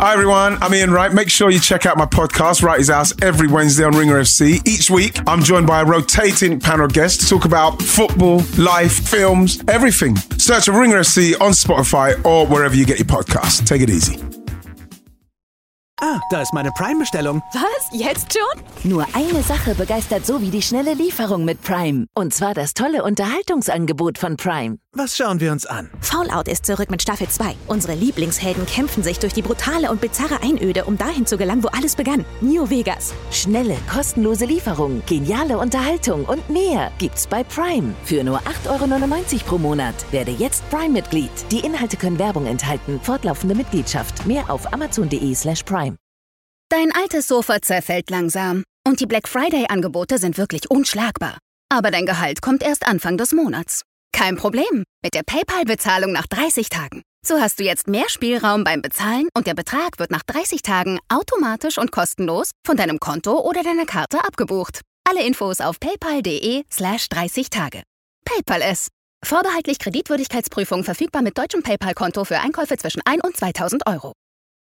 Hi everyone, I'm Ian Wright. Make sure you check out my podcast, Wrighty's House, every Wednesday on Ringer FC. Each week, I'm joined by a rotating panel of guests to talk about football, life, films, everything. Search for Ringer FC on Spotify or wherever you get your podcasts. Take it easy. Ah, da ist meine Prime-Bestellung. Was? Jetzt schon? Nur eine Sache begeistert so wie die schnelle Lieferung mit Prime. Und zwar das tolle Unterhaltungsangebot von Prime. Was schauen wir uns an? Fallout ist zurück mit Staffel 2. Unsere Lieblingshelden kämpfen sich durch die brutale und bizarre Einöde, um dahin zu gelangen, wo alles begann. New Vegas. Schnelle, kostenlose Lieferung, geniale Unterhaltung und mehr gibt's bei Prime. Für nur 8,99 € pro Monat. Werde jetzt Prime-Mitglied. Die Inhalte können Werbung enthalten. Fortlaufende Mitgliedschaft. Mehr auf amazon.de/Prime. Dein altes Sofa zerfällt langsam und die Black Friday-Angebote sind wirklich unschlagbar. Aber dein Gehalt kommt erst Anfang des Monats. Kein Problem mit der PayPal-Bezahlung nach 30 Tagen. So hast du jetzt mehr Spielraum beim Bezahlen und der Betrag wird nach 30 Tagen automatisch und kostenlos von deinem Konto oder deiner Karte abgebucht. Alle Infos auf paypal.de/30 Tage. PayPal es. Vorbehaltlich Kreditwürdigkeitsprüfung verfügbar mit deutschem PayPal-Konto für Einkäufe zwischen 1 und 2.000 €.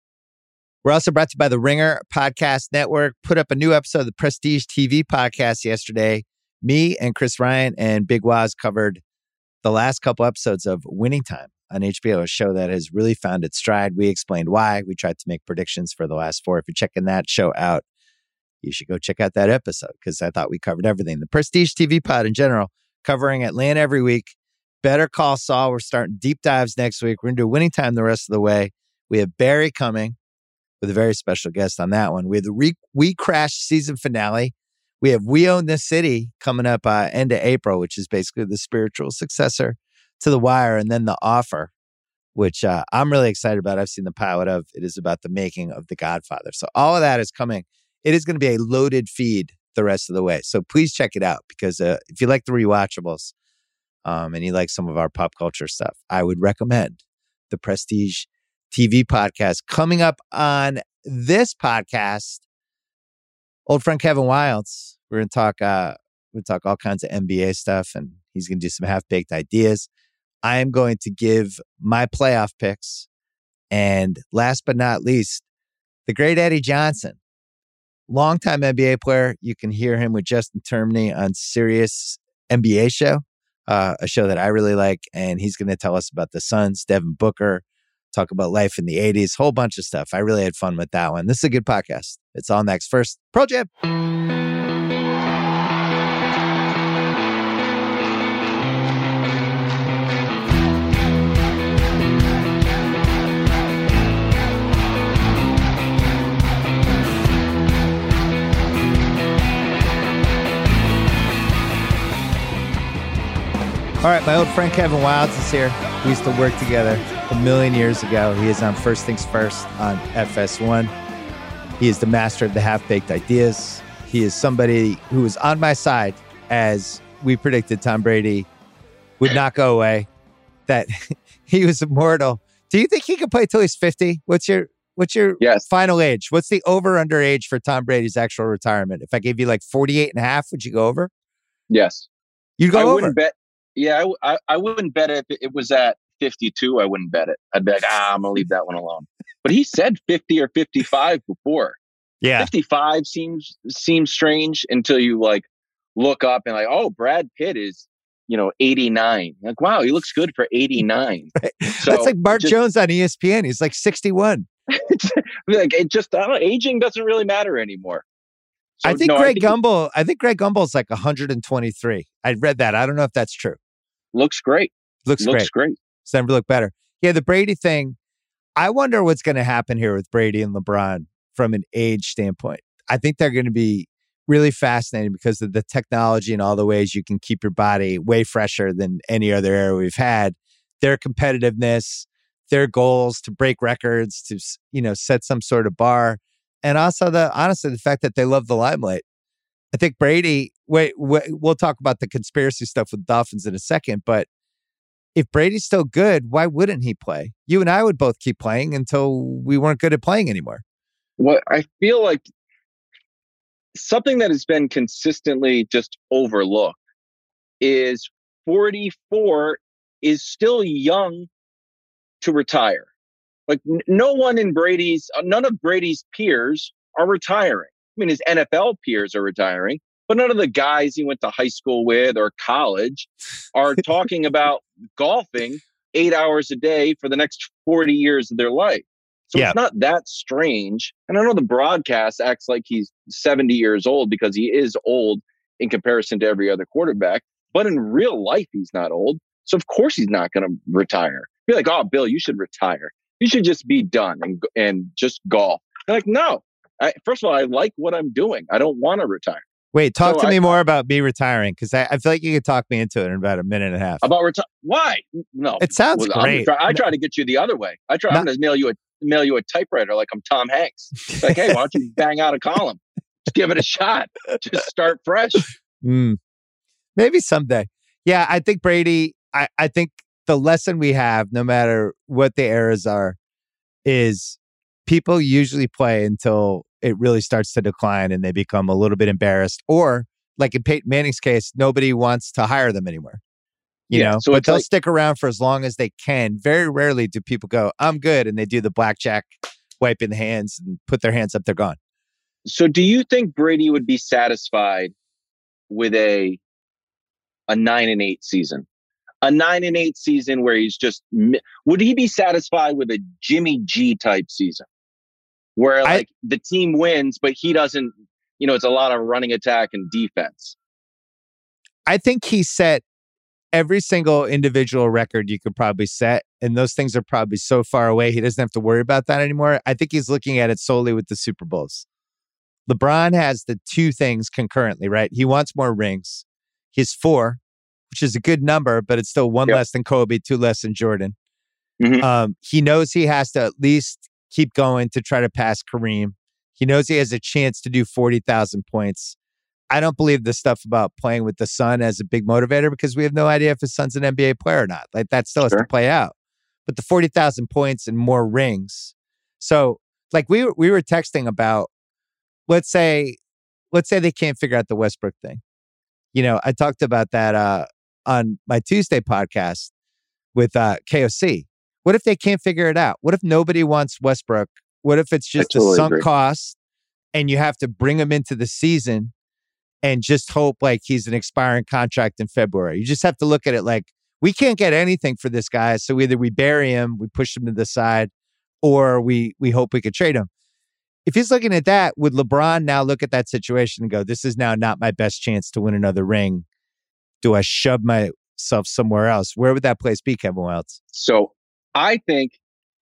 We're also brought to you by the Ringer Podcast Network. Put up a new episode of the Prestige TV podcast yesterday. Me and Chris Ryan and Big Waz covered the last couple episodes of Winning Time on HBO, a show that has really found its stride. We explained why. We tried to make predictions for the last 4. If you're checking that show out, you should go check out that episode because I thought we covered everything. The Prestige TV pod in general, covering Atlanta every week. Better Call Saul. We're starting deep dives next week. We're going to do Winning Time the rest of the way. We have Barry coming with a very special guest on that one. We have the We Crashed season finale. We have We Own This City coming up end of April, which is basically the spiritual successor to The Wire. And then The Offer, which I'm really excited about. I've seen the pilot of. It is about the making of The Godfather. So all of that is coming. It is going to be a loaded feed the rest of the way. So please check it out because if you like the rewatchables and you like some of our pop culture stuff, I would recommend the Prestige TV podcast. Coming up on this podcast, old friend Kevin Wildes. We're going to talk all kinds of NBA stuff, and he's going to do some half-baked ideas. I am going to give my playoff picks, and last but not least, the great Eddie Johnson, longtime NBA player. You can hear him with Justin Termini on Sirius NBA show, a show that I really like, and he's going to tell us about the Suns, Devin Booker, talk about life in the 80s, whole bunch of stuff. I really had fun with that one. This is a good podcast. It's all next. First, Pearl Jam. All right, my old friend Kevin Wildes is here. We used to work together a million years ago. He is on First Things First on FS1. He is the master of the half-baked ideas. He is somebody who is on my side as we predicted Tom Brady would not go away, that he was immortal. Do you think he could play till he's 50? What's your final age? What's the over-under age for Tom Brady's actual retirement? If I gave you like 48 and a half, would you go over? Yes. You'd go over? Wouldn't bet. Yeah, I wouldn't bet it if it was at 52. I wouldn't bet it. I'd be like, I'm going to leave that one alone. But he said 50 or 55 before. Yeah. 55 seems strange until you like look up and like, oh, Brad Pitt is, 89. Like, wow, he looks good for 89. So that's like Mark Jones on ESPN. He's like 61. Like aging doesn't really matter anymore. So, I think Greg Gumbel is like 123. I read that. I don't know if that's true. Looks great. Looks great. It's never looked better. Yeah, the Brady thing. I wonder what's going to happen here with Brady and LeBron from an age standpoint. I think they're going to be really fascinating because of the technology and all the ways you can keep your body way fresher than any other era we've had. Their competitiveness, their goals to break records, to set some sort of bar. And also, the fact that they love the limelight. I think Brady, we'll talk about the conspiracy stuff with Dolphins in a second, but if Brady's still good, why wouldn't he play? You and I would both keep playing until we weren't good at playing anymore. Well, I feel like something that has been consistently just overlooked is 44 is still young to retire. Like none of Brady's peers are retiring. I mean, his NFL peers are retiring, but none of the guys he went to high school with or college are talking about golfing 8 hours a day for the next 40 years of their life. So It's not that strange. And I know the broadcast acts like he's 70 years old because he is old in comparison to every other quarterback. But in real life, he's not old. So of course he's not going to retire. Be like, oh, Bill, you should retire. You should just be done and just golf. They're like, no. First of all, I like what I'm doing. I don't want to retire. Wait, talk to me more about me retiring, because I feel like you could talk me into it in about a minute and a half. About retire? Why? No. It sounds great. I try to get you the other way. I'm going to mail you a typewriter like I'm Tom Hanks. Like, hey, why don't you bang out a column? Just give it a shot. Just start fresh. Maybe someday. Yeah, I think Brady, I think the lesson we have, no matter what the eras are, is people usually play until it really starts to decline and they become a little bit embarrassed. Or, like in Peyton Manning's case, nobody wants to hire them anymore. You know, so but they'll stick around for as long as they can. Very rarely do people go, I'm good, and they do the blackjack, wiping the hands and put their hands up, they're gone. So do you think Brady would be satisfied with a 9-8 season? A 9-8 season where he's just, would he be satisfied with a Jimmy G type season? Where like the team wins, but he doesn't, it's a lot of running attack and defense. I think he set every single individual record you could probably set. And those things are probably so far away, he doesn't have to worry about that anymore. I think he's looking at it solely with the Super Bowls. LeBron has the two things concurrently, right? He wants more rings. He's 4, which is a good number, but it's still 1 less than Kobe, 2 less than Jordan. Mm-hmm. He knows he has to at least keep going to try to pass Kareem. He knows he has a chance to do 40,000 points. I don't believe the stuff about playing with the son as a big motivator, because we have no idea if his son's an NBA player or not. Like, that still has to play out. But the 40,000 points and more rings. So, like, we were texting about, let's say they can't figure out the Westbrook thing. I talked about that on my Tuesday podcast with KOC. What if they can't figure it out? What if nobody wants Westbrook? What if it's just a sunk cost and you have to bring him into the season and just hope like he's an expiring contract in February? You just have to look at it like, we can't get anything for this guy. So either we bury him, we push him to the side, or we hope we could trade him. If he's looking at that, would LeBron now look at that situation and go, this is now not my best chance to win another ring? Do I shove myself somewhere else? Where would that place be, Kevin Wilds? So I think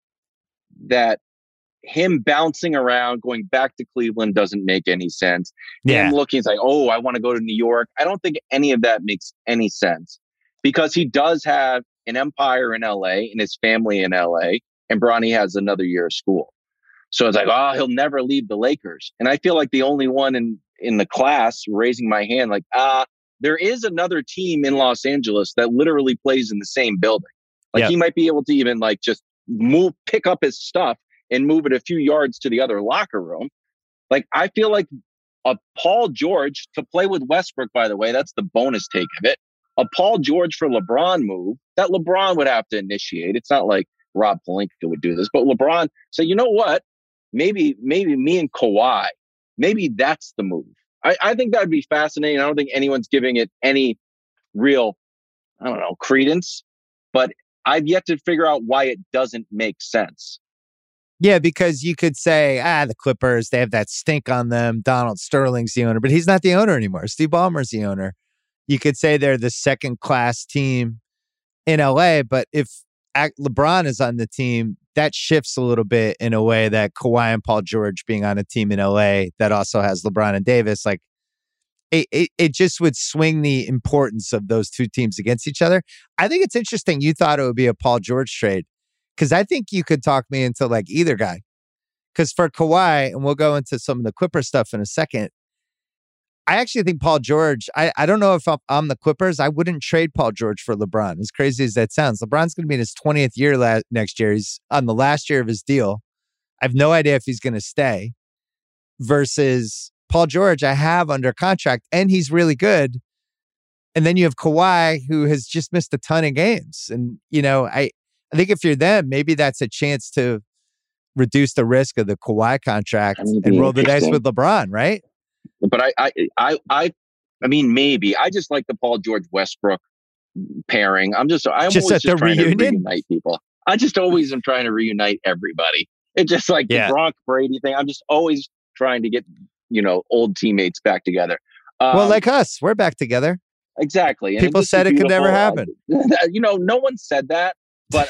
that him bouncing around, going back to Cleveland doesn't make any sense. Him looking, it's like, oh, I want to go to New York. I don't think any of that makes any sense, because he does have an empire in LA and his family in LA, and Bronny has another year of school. So it's like, oh, he'll never leave the Lakers. And I feel like the only one in the class raising my hand, like, there is another team in Los Angeles that literally plays in the same building. Like he might be able to even like just pick up his stuff and move it a few yards to the other locker room. Like, I feel like a Paul George to play with Westbrook, by the way, that's the bonus take of it. A Paul George for LeBron move that LeBron would have to initiate. It's not like Rob Pelinka would do this, but LeBron say, you know what? Maybe me and Kawhi, maybe that's the move. I think that'd be fascinating. I don't think anyone's giving it any real, credence, but I've yet to figure out why it doesn't make sense. Yeah, because you could say, the Clippers, they have that stink on them. Donald Sterling's the owner, but he's not the owner anymore. Steve Ballmer's the owner. You could say they're the second class team in LA, but if LeBron is on the team, that shifts a little bit in a way that Kawhi and Paul George being on a team in LA that also has LeBron and Davis, like it just would swing the importance of those two teams against each other. I think it's interesting you thought it would be a Paul George trade, because I think you could talk me into like either guy. Because for Kawhi, and we'll go into some of the Clipper stuff in a second, I actually think Paul George, I don't know if I'm the Clippers, I wouldn't trade Paul George for LeBron, as crazy as that sounds. LeBron's going to be in his 20th year next year. He's on the last year of his deal. I have no idea if he's going to stay. Versus Paul George, I have under contract, and he's really good. And then you have Kawhi, who has just missed a ton of games. And, I think if you're them, maybe that's a chance to reduce the risk of the Kawhi contract and roll the dice with LeBron, right? But I mean, maybe. I just like the Paul George Westbrook pairing. I'm always just trying to reunite people. I just always am trying to reunite everybody. It's just like the Gronk Brady thing. I'm just always trying to get, old teammates back together. Well, like us, we're back together. Exactly. And people said it could never happen. No one said that, but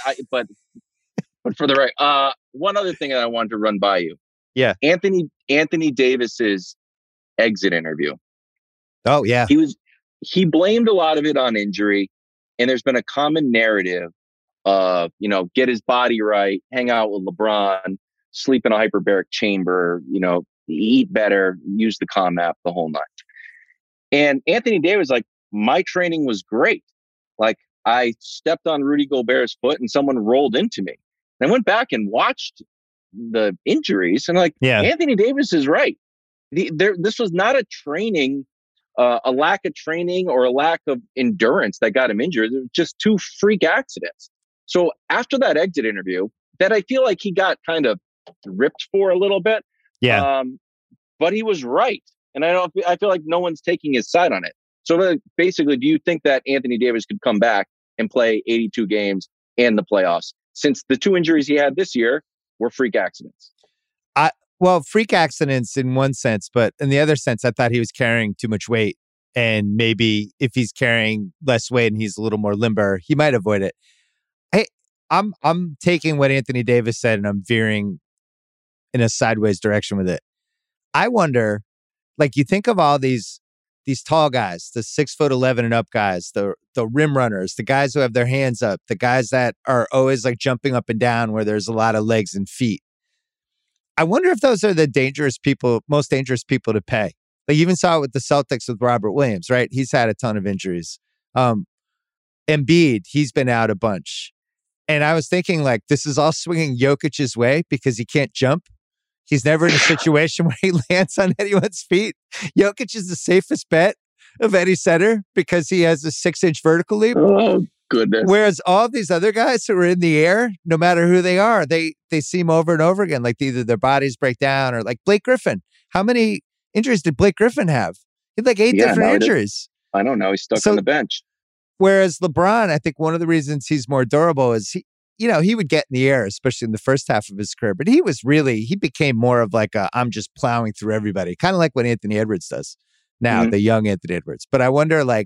for the right. One other thing that I wanted to run by you. Yeah. Anthony Davis's exit interview. Oh yeah. He blamed a lot of it on injury, and there's been a common narrative of, get his body right, hang out with LeBron, sleep in a hyperbaric chamber, eat better, use the Calm app, the whole nine. And Anthony Davis like, my training was great. Like I stepped on Rudy Gobert's foot and someone rolled into me. And I went back and watched the injuries and Anthony Davis is right. This was not a training, a lack of training or a lack of endurance that got him injured. It was just two freak accidents. So after that exit interview, that I feel like he got kind of ripped for a little bit. Yeah. But he was right. And I feel like no one's taking his side on it. So basically, do you think that Anthony Davis could come back and play 82 games and the playoffs, since the two injuries he had this year were freak accidents? Well, freak accidents in one sense, but in the other sense, I thought he was carrying too much weight. And maybe if he's carrying less weight and he's a little more limber, he might avoid it. Hey, I'm taking what Anthony Davis said and I'm veering in a sideways direction with it. I wonder, like, you think of all these tall guys, the 6'11" and up guys, the rim runners, the guys who have their hands up, the guys that are always like jumping up and down where there's a lot of legs and feet. I wonder if those are the most dangerous people to pay. Like you even saw it with the Celtics with Robert Williams, right? He's had a ton of injuries. Embiid, he's been out a bunch. And I was thinking like, this is all swinging Jokic's way because he can't jump. He's never in a situation where he lands on anyone's feet. Jokic is the safest bet of any center because he has a 6-inch vertical leap. Oh, goodness. Whereas all these other guys who are in the air, no matter who they are, they seem over and over again, like either their bodies break down or like Blake Griffin. How many injuries did Blake Griffin have? He had like 8 different injuries. I don't know. He's stuck on the bench. Whereas LeBron, I think one of the reasons he's more durable is he would get in the air, especially in the first half of his career, but he became more of like I'm just plowing through everybody, kind of like what Anthony Edwards does now, the young Anthony Edwards. But I wonder, like,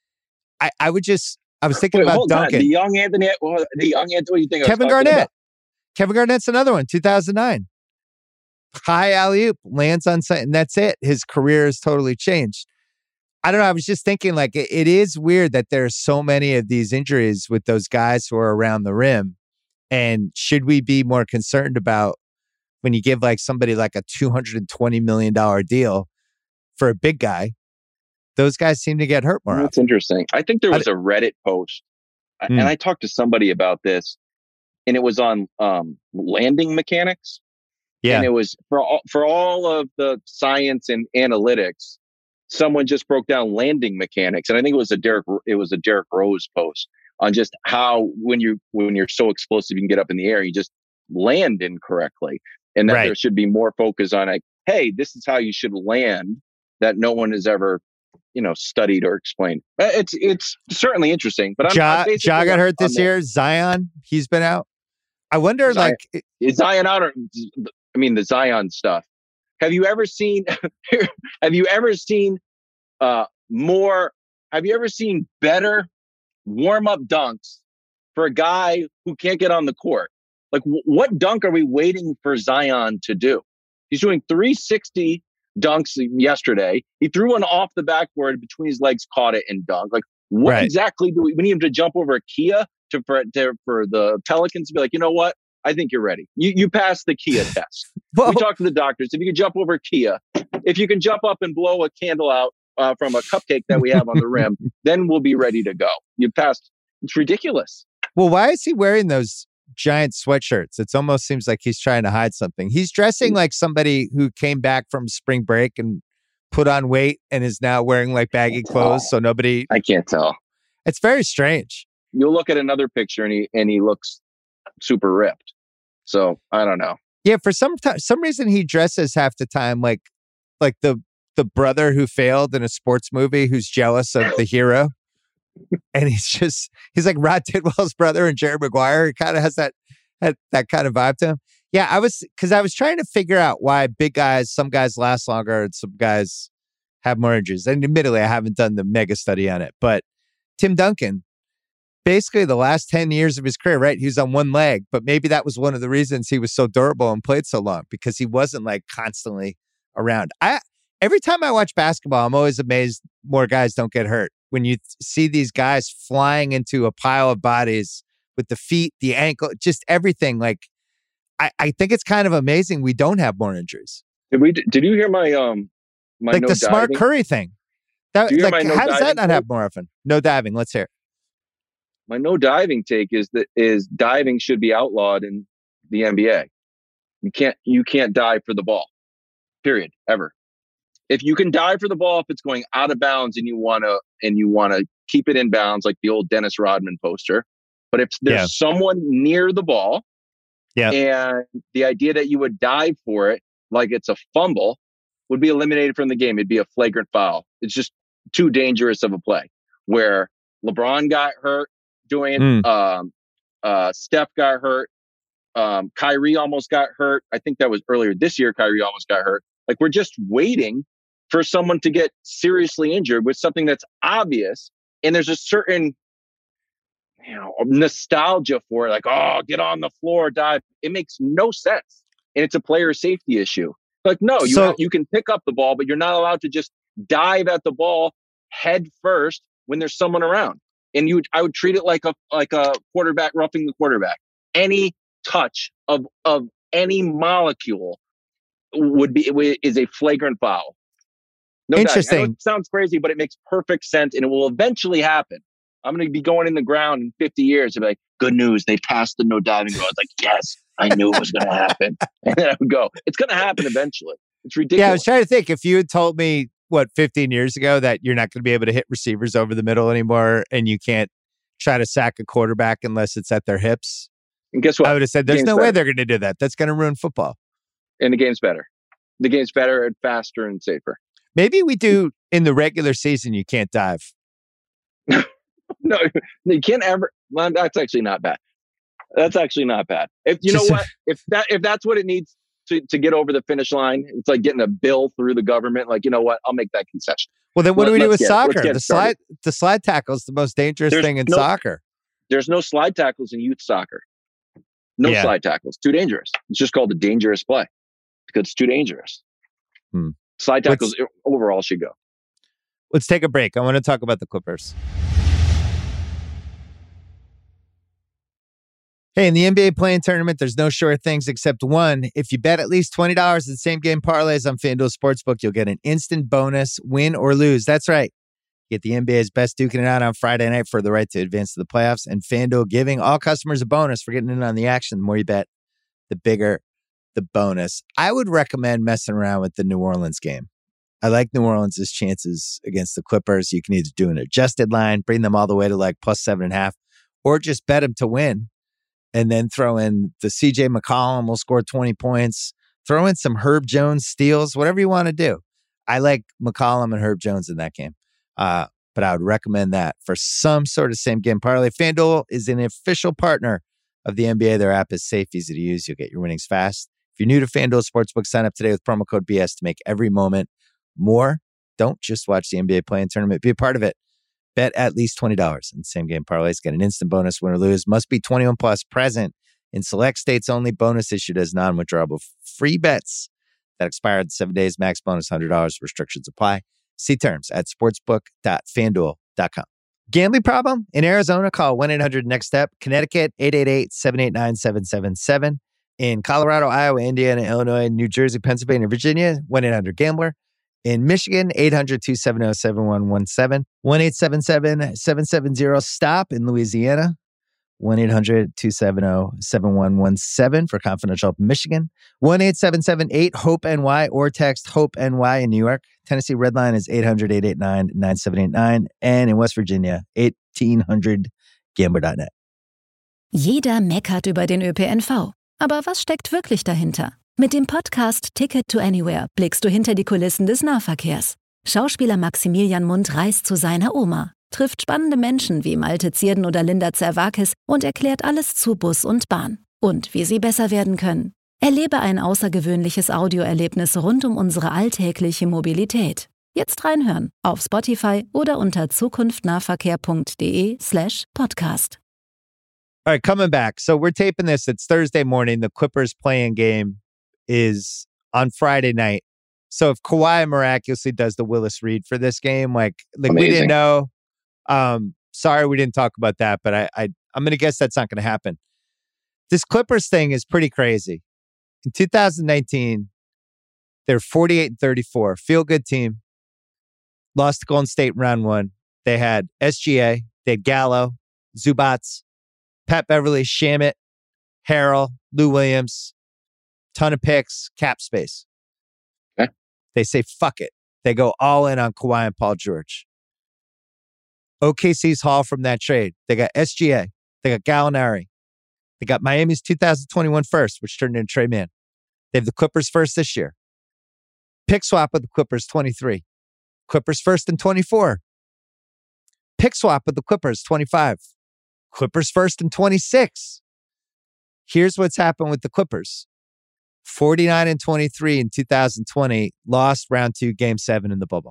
I was thinking about Duncan. The young Anthony, what do you think? Kevin Garnett. About? Kevin Garnett's another one, 2009. High alley-oop, lands on site, and that's it. His career has totally changed. I don't know. I was just thinking, like, it is weird that there's so many of these injuries with those guys who are around the rim. And should we be more concerned about when you give like somebody like a $220 million deal for a big guy? Those guys seem to get hurt more. That's interesting. I think there was a Reddit post, and I talked to somebody about this, and it was on landing mechanics. Yeah, and it was for all of the science and analytics. Someone just broke down landing mechanics, and I think it was a Derrick Rose post on just how when you're so explosive you can get up in the air, you just land incorrectly, and that there should be more focus on like, hey, this is how you should land, that no one has ever studied or explained. It's certainly interesting. But Ja got hurt this year. Zion, he's been out. I wonder, is Zion out? Or the Zion stuff. Have you ever seen better warm-up dunks for a guy who can't get on the court? Like, what dunk are we waiting for Zion to do? He's doing 360 dunks yesterday. He threw one off the backboard between his legs, caught it, and dunked. Like, what exactly do we need him to jump over a Kia for the Pelicans to be like, you know what? I think you're ready. You passed the Kia test. We talked to the doctors. If you can jump over Kia, if you can jump up and blow a candle out from a cupcake that we have on the rim, then we'll be ready to go. You passed. It's ridiculous. Well, why is he wearing those giant sweatshirts? It almost seems like he's trying to hide something. He's dressing like somebody who came back from spring break and put on weight and is now wearing like baggy clothes. So nobody. I can't tell. It's very strange. You'll look at another picture and he looks super ripped. So I don't know. Yeah, for some reason he dresses half the time like the brother who failed in a sports movie who's jealous of the hero. And he's like Rod Tidwell's brother and Jerry Maguire. He kind of has that kind of vibe to him. Yeah, I was trying to figure out why some guys last longer and some guys have more injuries. And admittedly, I haven't done the mega study on it. But Tim Duncan, basically the last 10 years of his career, right? He was on one leg, but maybe that was one of the reasons he was so durable and played so long, because he wasn't like constantly around. Every time I watch basketball, I'm always amazed more guys don't get hurt. When you see these guys flying into a pile of bodies with the feet, the ankle, just everything. Like, I think it's kind of amazing we don't have more injuries. Did you hear my like no the Smart diving? Curry thing? How does that not happen more often? No diving. Let's hear it. My no diving take is diving should be outlawed in the NBA. You can't dive for the ball. Period. Ever. If you can dive for the ball, if it's going out of bounds and you want to keep it in bounds, like the old Dennis Rodman poster. But if there's someone near the ball, and the idea that you would dive for it like it's a fumble would be eliminated from the game. It'd be a flagrant foul. It's just too dangerous of a play. Where LeBron got hurt doing it, Steph got hurt, Kyrie almost got hurt. I think that was earlier this year. Kyrie almost got hurt. Like, we're just waiting for someone to get seriously injured with something that's obvious, and there's a certain nostalgia for it, like, oh, get on the floor, dive. It makes no sense, and it's a player safety issue. Like, no, you can pick up the ball, but you're not allowed to just dive at the ball head first when there's someone around. And I would treat it like a quarterback roughing the quarterback. Any touch of any molecule is a flagrant foul. No Interesting. I know it sounds crazy, but it makes perfect sense, and it will eventually happen. I'm going to be going in the ground in 50 years and be like, good news, they passed the no diving rule. I was like, yes, I knew it was going to happen. And then I would go, it's going to happen eventually. It's ridiculous. Yeah, I was trying to think, if you had told me, 15 years ago that you're not going to be able to hit receivers over the middle anymore, and you can't try to sack a quarterback unless it's at their hips. And guess what? I would have said, there's no way they're going to do that. That's going to ruin football. And the game's better. The game's better and faster and safer. Maybe we do in the regular season, you can't dive. No, you can't ever. Well, that's actually not bad. That's actually not bad. If you know what, if that's what it needs to get over the finish line, it's like getting a bill through the government. Like, you know what, I'll make that concession. Well, then what do we do with soccer? The slide tackle is the most dangerous thing in soccer. There's no slide tackles in youth soccer. No slide tackles. Too dangerous. It's just called a dangerous play because it's too dangerous. Slide tackles overall should go. Let's take a break. I want to talk about the Clippers. Hey, in the NBA play-in tournament, there's no sure things except one. If you bet at least $20 in same-game parlays on FanDuel Sportsbook, you'll get an instant bonus, win or lose. That's right. Get the NBA's best duking it out on Friday night for the right to advance to the playoffs, and FanDuel giving all customers a bonus for getting in on the action. The more you bet, the bigger the bonus. I would recommend messing around with the New Orleans game. I like New Orleans' chances against the Clippers. You can either do an adjusted line, bring them all the way to like plus 7.5, or just bet them to win. And then throw in the CJ McCollum will score 20 points. Throw in some Herb Jones steals, whatever you want to do. I like McCollum and Herb Jones in that game. But I would recommend that for some sort of same game parlay. FanDuel is an official partner of the NBA. Their app is safe, easy to use. You'll get your winnings fast. If you're new to FanDuel Sportsbook, sign up today with promo code BS to make every moment more. Don't just watch the NBA play-in tournament. Be a part of it. Bet at least $20 in same-game parlays. Get an instant bonus, win or lose. Must be 21 plus, present in select states only. Bonus issued as non-withdrawable free bets that expire in 7 days. Max bonus $100. Restrictions apply. See terms at sportsbook.fanduel.com. Gambling problem? In Arizona, call 1-800-NEXT-STEP. Connecticut, 888-789-7777. In Colorado, Iowa, Indiana, Illinois, New Jersey, Pennsylvania, Virginia, 1-800-GAMBLER. In Michigan, 800-270-7117, 1-877-770-STOP. In Louisiana, 1-800-270-7117 for confidential help in Michigan, 1-877-8-HOPE-NY or text HOPE-NY in New York. Tennessee Redline is 800-889-9789 and in West Virginia, 1800-Gambler.net. Jeder meckert über den ÖPNV. Aber was steckt wirklich dahinter? Mit dem Podcast Ticket to Anywhere blickst du hinter die Kulissen des Nahverkehrs. Schauspieler Maximilian Mundt reist zu seiner Oma, trifft spannende Menschen wie Malte Zierden oder Linda Zerwakis und erklärt alles zu Bus und Bahn und wie sie besser werden können. Erlebe ein außergewöhnliches Audioerlebnis rund um unsere alltägliche Mobilität. Jetzt reinhören auf Spotify oder unter zukunftnahverkehr.de/podcast. All right, coming back. So we're taping this. It's Thursday morning. The Clippers play-in game is on Friday night. So if Kawhi miraculously does the Willis Reed for this game, like we didn't know. Sorry, we didn't talk about that, but I'm going to guess that's not going to happen. This Clippers thing is pretty crazy. In 2019, they're 48-34, feel-good team. Lost to Golden State in round one. They had SGA, they had Gallo, Zubats, Pat Beverly, Shamet, Harrell, Lou Williams, ton of picks, cap space. Okay. They say, fuck it. They go all in on Kawhi and Paul George. OKC's haul from that trade. They got SGA. They got Gallinari. They got Miami's 2021 first, which turned into Trey Mann. They have the Clippers first this year. Pick swap with the Clippers 23. Clippers first in 24. Pick swap with the Clippers 25. Clippers first in 26. Here's what's happened with the Clippers. 49-23 in 2020, lost round 2, game 7 in the bubble.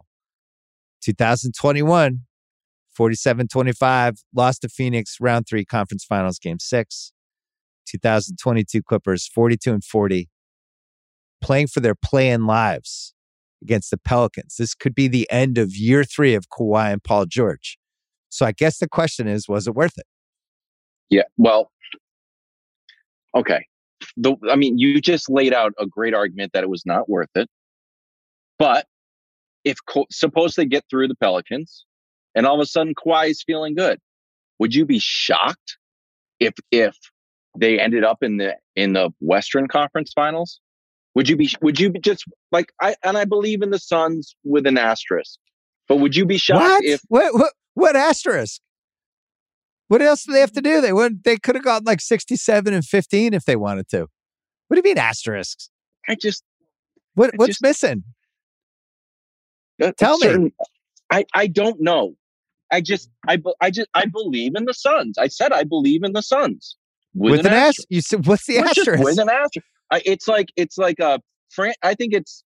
2021, 47-25, lost to Phoenix, round 3, conference finals, game 6. 2022 Clippers, 42-40, playing for their play-in lives against the Pelicans. This could be the end of year 3 of Kawhi and Paul George. So I guess the question is, was it worth it? Yeah, well, okay. You just laid out a great argument that it was not worth it. But if suppose they get through the Pelicans and all of a sudden Kawhi is feeling good, would you be shocked if they ended up in the Western Conference Finals? Would you be just like I believe in the Suns with an asterisk, but would you be shocked if what asterisk? What else do they have to do? They could have gotten like 67-15 if they wanted to. What do you mean asterisks? What's missing? Tell me. I don't know. I believe in the Suns. I said I believe in the Suns with an asterisk. You said what's the asterisk? With an asterisk. It's like a I think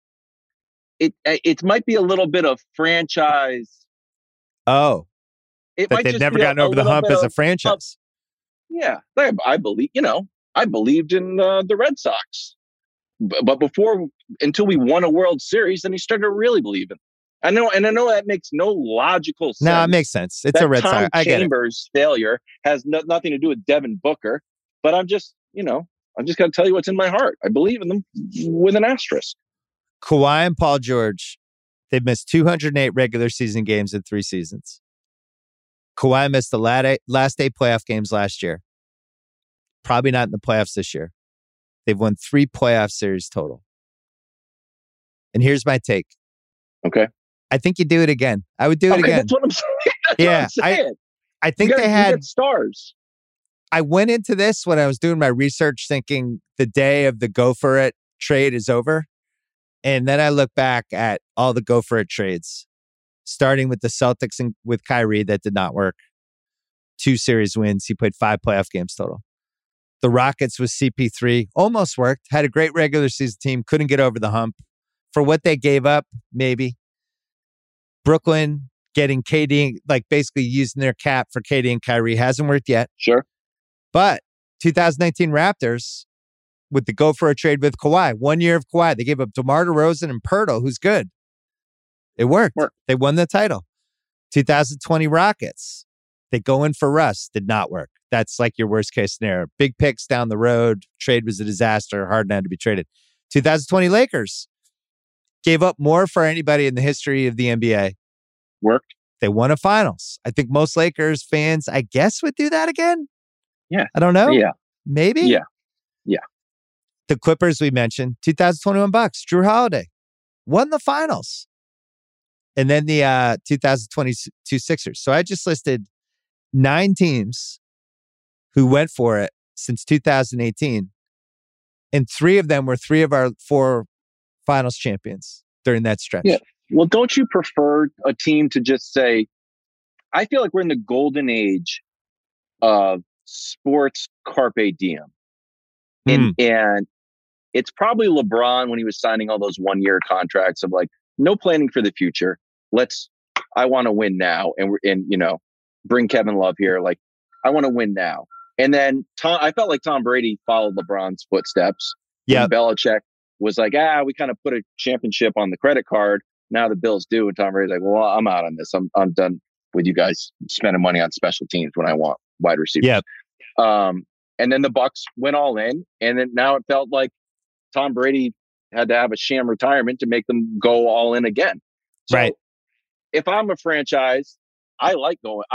it might be a little bit of franchise. Oh. But they've never gotten over the hump as a franchise. Yeah, I believe. I believed in the Red Sox, but until we won a World Series, then he started to really believe in. I know that makes no logical sense. No, it makes sense. It's a Red Sox. I get it. Chambers' failure has nothing to do with Devin Booker, but I'm just got to tell you what's in my heart. I believe in them with an asterisk. Kawhi and Paul George, they've missed 208 regular season games in 3 seasons. Kawhi missed the last 8 playoff games last year. Probably not in the playoffs this year. They've won 3 playoff series total. And here's my take. Okay. I think you do it again. I would do it again. That's what I'm saying. I think they had stars. I went into this when I was doing my research thinking the day of the go for it trade is over. And then I look back at all the go for it trades, starting with the Celtics and with Kyrie. That did not work. 2 series wins. He played 5 playoff games total. The Rockets with CP3 almost worked. Had a great regular season team. Couldn't get over the hump. For what they gave up, maybe. Brooklyn getting KD, like basically using their cap for KD and Kyrie, hasn't worked yet. Sure. But 2019 Raptors with the go for a trade with Kawhi. 1 year of Kawhi. They gave up DeMar DeRozan and Pirtle, who's good. It worked. They won the title. 2020 Rockets. They go in for Russ. Did not work. That's like your worst case scenario. Big picks down the road. Trade was a disaster. Harden had to be traded. 2020 Lakers. Gave up more for anybody in the history of the NBA. Worked. They won a finals. I think most Lakers fans, I guess, would do that again. Yeah. I don't know. Yeah. Maybe? Yeah. Yeah. The Clippers we mentioned, 2021 Bucks, Jrue Holiday, won the finals. And then the 2022 Sixers. So I just listed 9 teams who went for it since 2018 And 3 of them were 3 of our 4 finals champions during that stretch. Yeah. Well, don't you prefer a team to just say, I feel like we're in the golden age of sports carpe diem. And it's probably LeBron when he was signing all those 1-year contracts of like, no planning for the future. I want to win now. And bring Kevin Love here. Like, I want to win now. And then I felt like Tom Brady followed LeBron's footsteps. Yeah. Belichick was like, we kind of put a championship on the credit card. Now the bill's due. And Tom Brady's like, well, I'm out on this. I'm done with you guys spending money on special teams when I want wide receivers. Yeah. And then the Bucs went all in. And then now it felt like Tom Brady had to have a sham retirement to make them go all in again. So right. If I'm a franchise, I like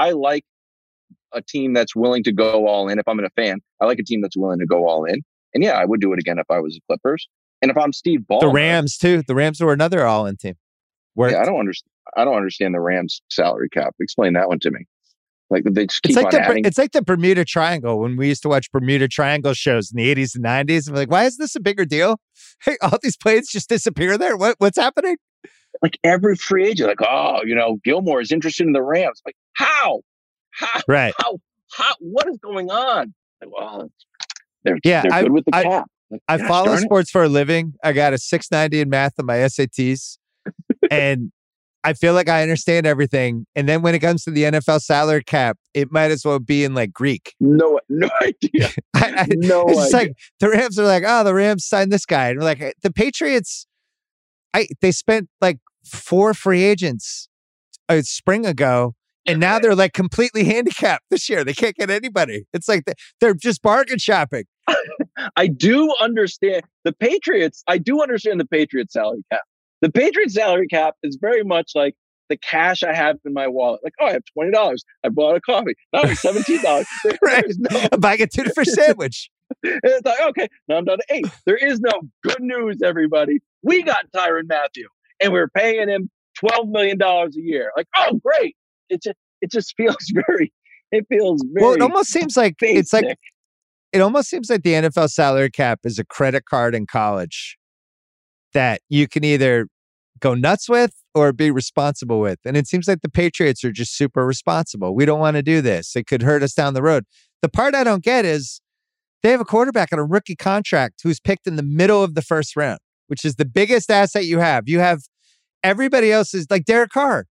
a team that's willing to go all in. If I'm a fan, I like a team that's willing to go all in. And yeah, I would do it again if I was the Clippers. And if I'm Steve Ballmer, the Rams too. The Rams were another all in team. Yeah, I don't understand the Rams salary cap. Explain that one to me. Like they just keep adding. It's like the Bermuda Triangle when we used to watch Bermuda Triangle shows in the 80s and 90s. I'm like, why is this a bigger deal? Hey, all these planes just disappear there. What's happening? Like every free agent, like, Gilmore is interested in the Rams. Like, how? Right. How? What is going on? Like, well, they're good with the cap. Like, I follow sports for a living. I got a 690 in math on my SATs. And I feel like I understand everything. And then when it comes to the NFL salary cap, it might as well be in like Greek. No idea. It's like the Rams are like, the Rams signed this guy. And we're like, the Patriots, they spent like 4 free agents a spring ago. And now they're like completely handicapped this year. They can't get anybody. It's like they're just bargain shopping. I do understand the Patriots. I do understand the Patriots salary cap. The Patriots salary cap is very much like the cash I have in my wallet. Like, I have $20. I bought a coffee. Now it's $17. Right. I'm buying a tuna fish sandwich. It's like, okay, now I'm down to 8. There is no good news, everybody. We got Tyrann Mathieu, and we're paying him $12 million a year. Like, oh, great. It just feels very. Well, it almost seems like basic. It's like it almost seems like the NFL salary cap is a credit card in college that you can either go nuts with or be responsible with. And it seems like the Patriots are just super responsible. We don't want to do this. It could hurt us down the road. The part I don't get is they have a quarterback on a rookie contract who's picked in the middle of the first round, which is the biggest asset you have. You have everybody else is like Derek Carr.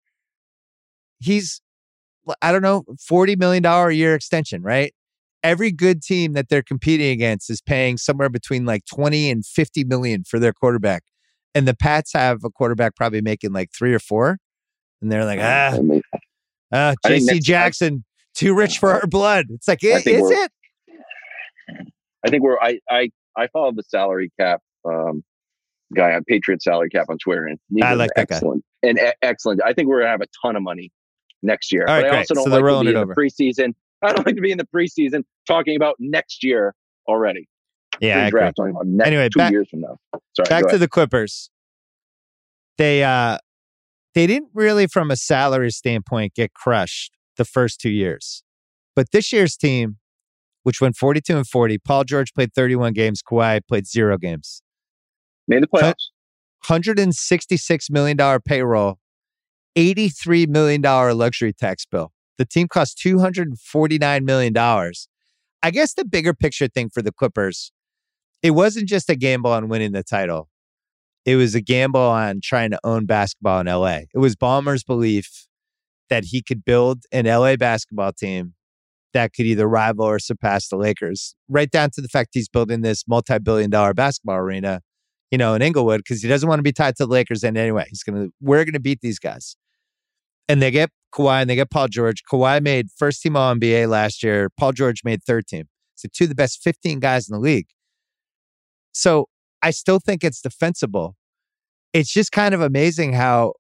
He's, I don't know, $40 million a year extension, right? Every good team that they're competing against is paying somewhere between like 20 and 50 million for their quarterback. And the Pats have a quarterback probably making like 3 or 4. And they're like, JC Jackson, too rich for our blood. It's like, is it? I think I follow the salary cap guy on Patriot salary cap on Twitter. And I like that excellent guy. And excellent. I think we're going to have a ton of money next year. All right, but I great. also don't so like rolling to be it in over. the preseason. I don't like to be in the preseason talking about next year already. Yeah, I agree. Talking about next, anyway, 2 years from now. Sorry, back to the Clippers. They didn't really, from a salary standpoint, get crushed the first 2 years. But this year's team, which went 42-40, Paul George played 31 games, Kawhi played 0 games. Made the playoffs. $166 million payroll, $83 million luxury tax bill. The team cost $249 million. I guess the bigger picture thing for the Clippers, it wasn't just a gamble on winning the title. It was a gamble on trying to own basketball in LA. It was Ballmer's belief that he could build an LA basketball team that could either rival or surpass the Lakers, right down to the fact he's building this multi-billion-dollar basketball arena, in Inglewood, because he doesn't want to be tied to the Lakers anyway. We're going to beat these guys. And they get Kawhi and they get Paul George. Kawhi made first team All-NBA last year. Paul George made third team. So 2 of the best 15 guys in the league. So I still think it's defensible. It's just kind of amazing how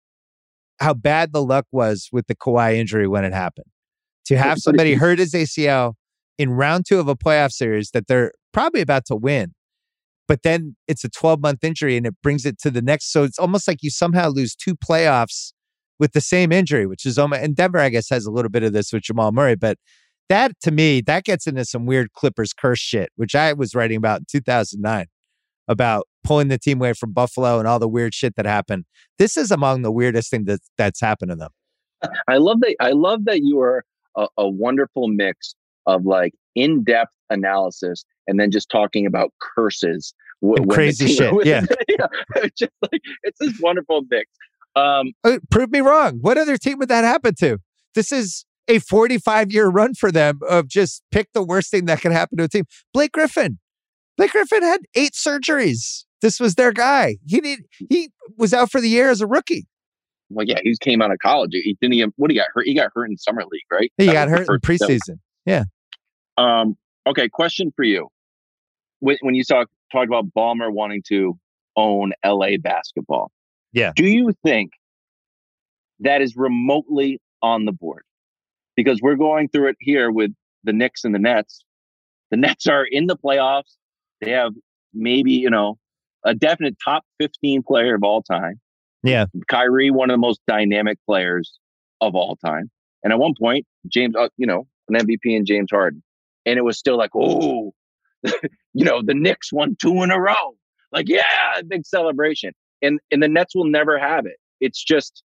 bad the luck was with the Kawhi injury when it happened. To have somebody hurt his ACL in round 2 of a playoff series that they're probably about to win, but then it's a 12-month injury and it brings it to the next. So it's almost like you somehow lose 2 playoffs with the same injury, which is almost, and Denver, I guess, has a little bit of this with Jamal Murray, but That, to me, that gets into some weird Clippers curse shit, which I was writing about in 2009, about pulling the team away from Buffalo and all the weird shit that happened. This is among the weirdest thing that's happened to them. I love that you are a wonderful mix of like in-depth analysis and then just talking about curses. Crazy shit. Yeah. It's just like, it's this wonderful mix. Prove me wrong. What other team would that happen to? This is a 45-year run for them of just pick the worst thing that can happen to a team. Blake Griffin had 8 surgeries. This was their guy. He was out for the year as a rookie. Well, yeah, he came out of college. He got hurt? He got hurt in summer league, right? He got hurt in preseason. Yeah. Okay. Question for you. When you talked about Ballmer wanting to own LA basketball. Yeah. Do you think that is remotely on the board? Because we're going through it here with the Knicks and the Nets. The Nets are in the playoffs. They have maybe, a definite top 15 player of all time. Yeah. Kyrie, one of the most dynamic players of all time. And at one point, James, an MVP in James Harden. And it was still like, oh, the Knicks won 2 in a row. Like, yeah, big celebration. And the Nets will never have it. It's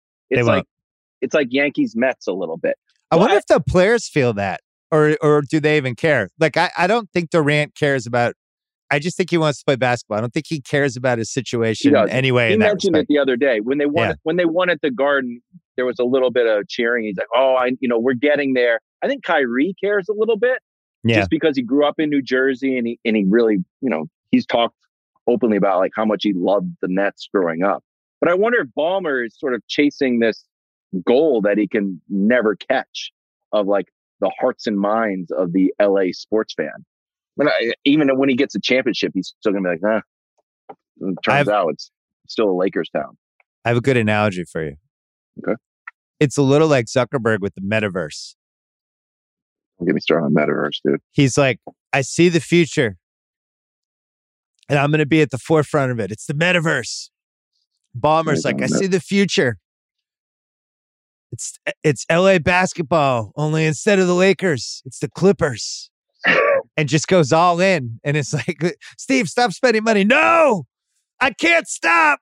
like Yankees Mets a little bit. I wonder if the players feel that, or do they even care? Like, I don't think Durant cares about. I just think he wants to play basketball. I don't think he cares about his situation anyway. He mentioned it the other day when they won at the Garden. There was a little bit of cheering. He's like, "Oh, we're getting there." I think Kyrie cares a little bit, just because he grew up in New Jersey and he really, he's talked openly about like how much he loved the Nets growing up. But I wonder if Ballmer is sort of chasing this goal that he can never catch of like the hearts and minds of the LA sports fan. Even when he gets a championship, he's still gonna be like, It turns out it's still a Lakers town. I have a good analogy for you. Okay. It's a little like Zuckerberg with the metaverse. Don't get me started on metaverse, dude. He's like, I see the future and I'm going to be at the forefront of it. It's the metaverse. Ballmer's like, I see the future. It's LA basketball, only instead of the Lakers, it's the Clippers. And just goes all in. And it's like, Steve, stop spending money. No, I can't stop.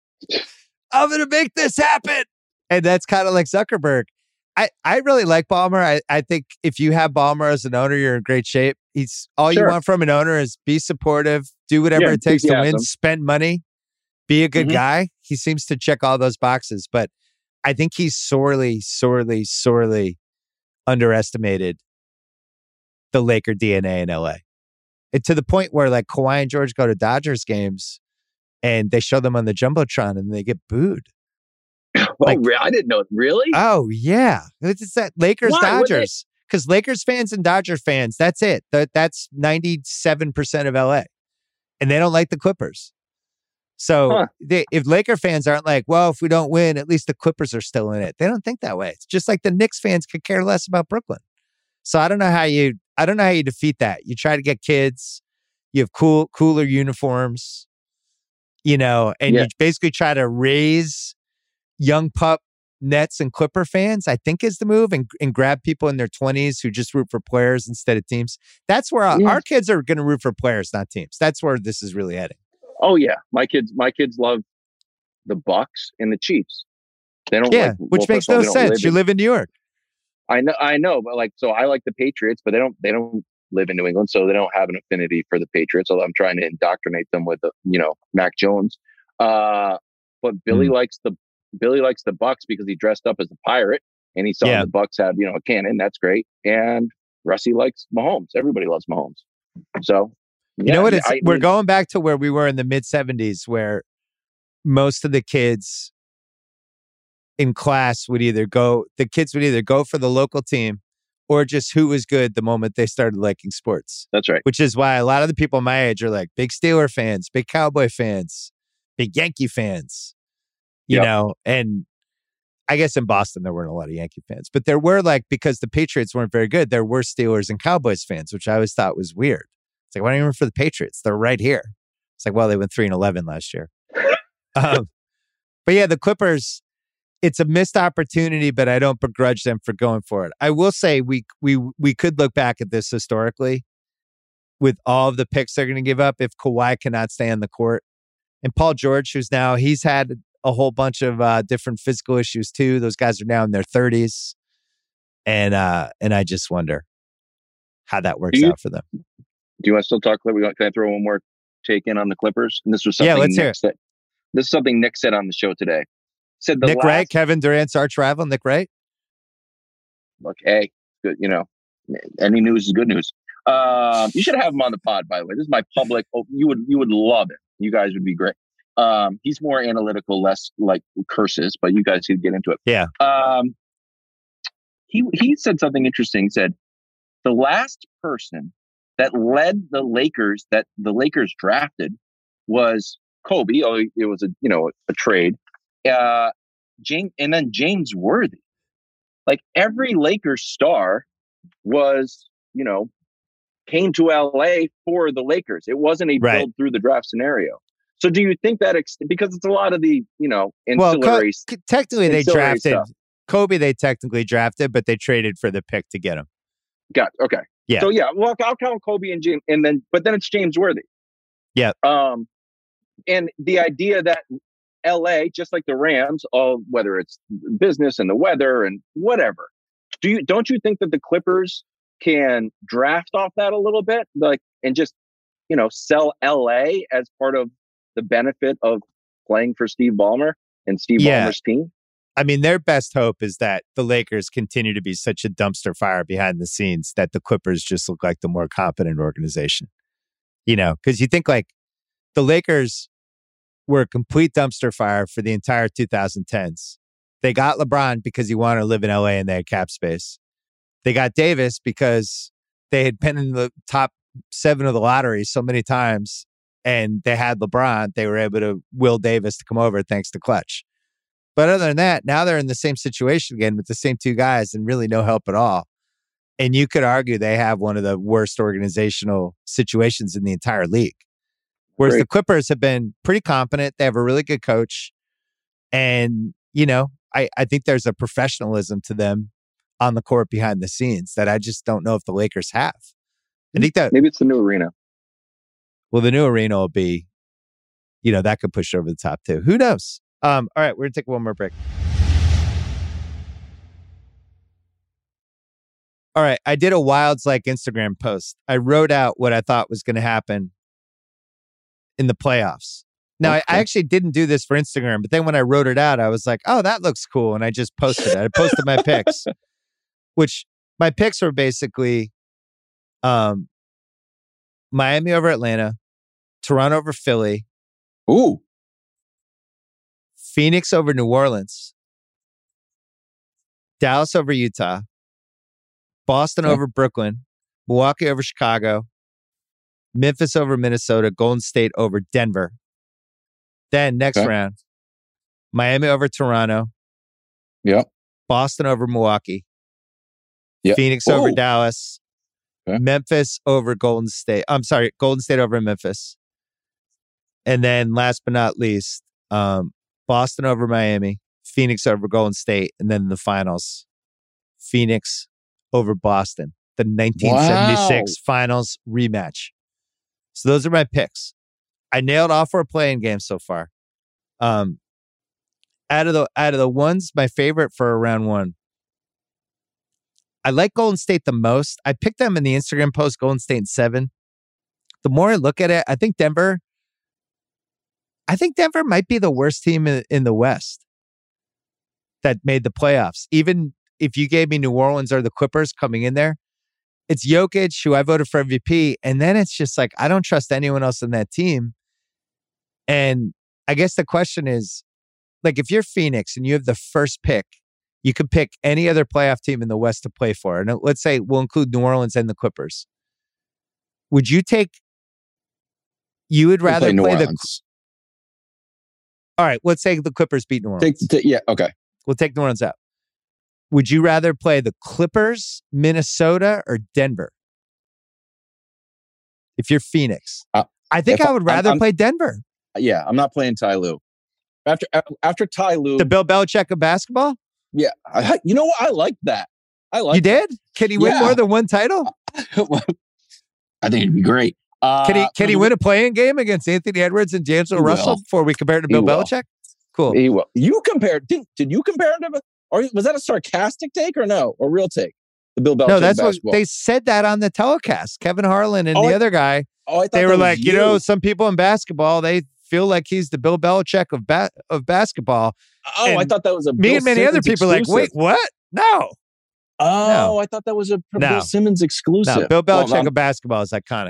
I'm going to make this happen. And that's kind of like Zuckerberg. I really like Ballmer. I think if you have Ballmer as an owner, you're in great shape. He's all you want from an owner is be supportive, do whatever it takes to win, spend money, be a good guy. He seems to check all those boxes, but I think he's sorely, sorely, sorely underestimated the Laker DNA in LA. And to the point where like Kawhi and George go to Dodgers games and they show them on the Jumbotron and they get booed. Like, I didn't know. Really? Oh, yeah. It's that Lakers-Dodgers. Because Lakers fans and Dodger fans, that's it. That's 97% of LA. And they don't like the Clippers. So if Laker fans aren't like, well, if we don't win, at least the Clippers are still in it. They don't think that way. It's just like the Knicks fans could care less about Brooklyn. So I don't know how you defeat that. You try to get kids, you have cooler uniforms, and you basically try to raise young pup Nets and Clipper fans, I think is the move, and grab people in their 20s who just root for players instead of teams. That's where our kids are going to root for players, not teams. That's where this is really heading. Oh yeah, my kids love the Bucks and the Chiefs. They don't. Yeah, which makes no sense. You live in New York. I know, but so I like the Patriots, but they don't live in New England, so they don't have an affinity for the Patriots. Although I'm trying to indoctrinate them with Mac Jones. But Billy likes the Bucks because he dressed up as a pirate and he saw the Bucks have a cannon. That's great. And Russie likes Mahomes. Everybody loves Mahomes. So you know what? We're going back to where we were in the mid 70s, where most of the kids in class would either go for the local team or just who was good the moment they started liking sports. That's right. Which is why a lot of the people my age are like big Steeler fans, big Cowboy fans, big Yankee fans. And I guess in Boston, there weren't a lot of Yankee fans, but there were because the Patriots weren't very good, there were Steelers and Cowboys fans, which I always thought was weird. It's like, why don't you root for the Patriots? They're right here. It's like, well, they went 3-11 last year. But yeah, the Clippers, it's a missed opportunity, but I don't begrudge them for going for it. I will say we could look back at this historically with all of the picks they're going to give up if Kawhi cannot stay on the court. And Paul George, he's had a whole bunch of different physical issues too. Those guys are now in their 30s. And I just wonder how that works out for them. Do you want to still talk? Can I throw one more take in on the Clippers? And this was something let's hear it. This is something Nick said on the show today. Said Nick Wright, Kevin Durant's arch rival, Nick Wright. Look, hey, good. Any news is good news. You should have him on the pod, by the way. This is my public. Oh, you would love it. You guys would be great. He's more analytical, less like curses, but you guys could get into it. Yeah. He said something interesting. He said the last person that led the Lakers that the Lakers drafted was Kobe. Oh, it was a trade. James, and then James Worthy. Like every Lakers star was, came to LA for the Lakers. It wasn't a build through the draft scenario. So do you think that because it's a lot of the, ancillary technically they drafted stuff. Kobe, they technically drafted, but they traded for the pick to get him. Got it. Okay. Yeah. So well, I'll count Kobe and James, but then it's James Worthy. Yeah. And the idea that LA, just like the Rams, whether it's business and the weather and whatever, don't you think that the Clippers can draft off that a little bit, and just sell LA as part of the benefit of playing for Steve Ballmer and Steve Ballmer's team? I mean, their best hope is that the Lakers continue to be such a dumpster fire behind the scenes that the Clippers just look like the more competent organization. Because you think like the Lakers were a complete dumpster fire for the entire 2010s. They got LeBron because he wanted to live in LA and they had cap space. They got Davis because they had been in the top 7 of the lottery so many times and they had LeBron. They were able to will Davis to come over thanks to Clutch. But other than that, now they're in the same situation again with the same 2 guys and really no help at all. And you could argue they have one of the worst organizational situations in the entire league. Whereas the Clippers have been pretty competent. They have a really good coach. And, I think there's a professionalism to them on the court behind the scenes that I just don't know if the Lakers have. I think that maybe it's the new arena. Well, the new arena will be, that could push over the top too. Who knows? All right, we're going to take one more break. All right, I did a Wilds Like Instagram post. I wrote out what I thought was going to happen in the playoffs. Now, I actually didn't do this for Instagram, but then when I wrote it out, I was like, oh, that looks cool. And I just posted it. I posted my picks, which my picks were basically Miami over Atlanta, Toronto over Philly. Ooh. Phoenix over New Orleans, Dallas over Utah, Boston over Brooklyn, Milwaukee over Chicago, Memphis over Minnesota, Golden State over Denver. Then next round, Miami over Toronto, Boston over Milwaukee, Phoenix over Dallas, Memphis over Golden State. I'm sorry, Golden State over Memphis. And then last but not least, Boston over Miami, Phoenix over Golden State, and then the finals, Phoenix over Boston, the 1976 finals rematch. So those are my picks. I nailed all 4 playing games so far. Out of the ones, my favorite for round 1, I like Golden State the most. I picked them in the Instagram post, Golden State in 7. The more I look at it, I think Denver might be the worst team in the West that made the playoffs. Even if you gave me New Orleans or the Clippers coming in there, it's Jokic, who I voted for MVP. And then it's just like, I don't trust anyone else in that team. And I guess the question is, like, if you're Phoenix and you have the first pick, you could pick any other playoff team in the West to play for. And let's say we'll include New Orleans and the Clippers. Would you rather play the... All right, let's say the Clippers beat New Orleans. Okay. We'll take New Orleans out. Would you rather play the Clippers, Minnesota, or Denver? If you're Phoenix. I think I would rather play Denver. Yeah, I'm not playing Ty Lue. After Ty Lue, The Bill Belichick of basketball? yeah, you know what? I like that. You did? Can he win more than one title? I think it'd be great. Can he win a playing game against Anthony Edwards and D'Angelo Russell before we compare it to Bill Belichick? Cool. He will. You compared? Did you compare him to? Or was that a sarcastic take or no? Or real take? The Bill Belichick. No, that's basketball. what they said that on the telecast. Kevin Harlan and the other guy. I thought they were like, you. Some people in basketball, they feel like he's the Bill Belichick of basketball. Oh, and I thought that was a me Bill and many Simmons other people exclusive. like, wait, what? No. Oh, I thought that was a Bill Simmons exclusive. No, Bill Belichick of basketball is iconic.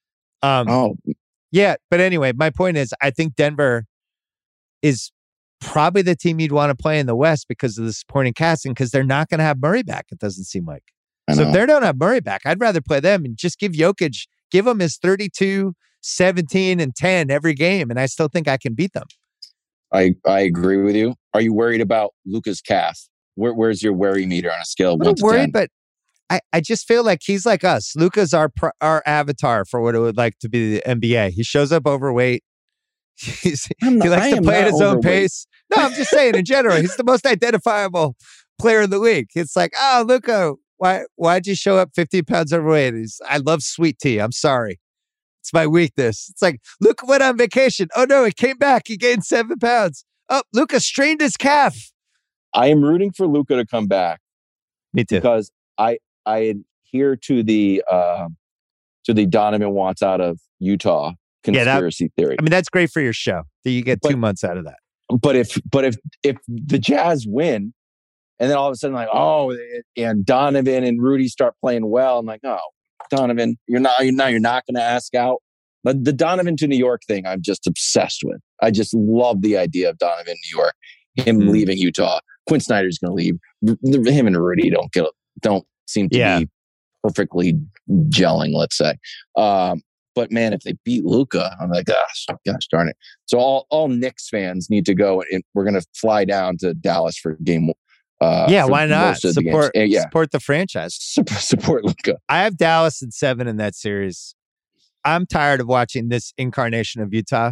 Yeah, but anyway, my point is, I think Denver is probably the team you'd want to play in the West because of the supporting casting, because they're not going to have Murray back, it doesn't seem like. So if they don't have Murray back, I'd rather play them and just give Jokic, give him his 32, 17, and 10 every game, and I still think I can beat them. I agree with you. Are you worried about Luka's calf? Where's your worry meter on a scale of 1 to 10? Worried, but I just feel like he's like us. Luka's our avatar for what it would like to be the NBA. He shows up overweight. He likes to play at his own pace. No, I'm just saying in general, he's the most identifiable player in the league. It's like, oh, Luka, why'd you show up 50 pounds overweight? I love sweet tea. I'm sorry. It's my weakness. It's like, Luka went on vacation. Oh, no, he came back. He gained 7 pounds. Oh, Luka strained his calf. I am rooting for Luka to come back. Me too. Because I adhere to the Donovan wants out of Utah conspiracy theory. I mean, that's great for your show that you get 2 months out of that. But if the Jazz win, and then all of a sudden and Donovan and Rudy start playing well, I'm like, oh, Donovan, you're not going to ask out. But the Donovan to New York thing, I'm just obsessed with. I just love the idea of Donovan in New York, him leaving Utah. Quinn Snyder's going to leave. Him and Rudy don't seem to be perfectly gelling, let's say. But man, if they beat Luka, I'm like, gosh darn it. So all Knicks fans need to go, and we're going to fly down to Dallas for game. Why not support the franchise? Support Luka. I have Dallas in 7 in that series. I'm tired of watching this incarnation of Utah.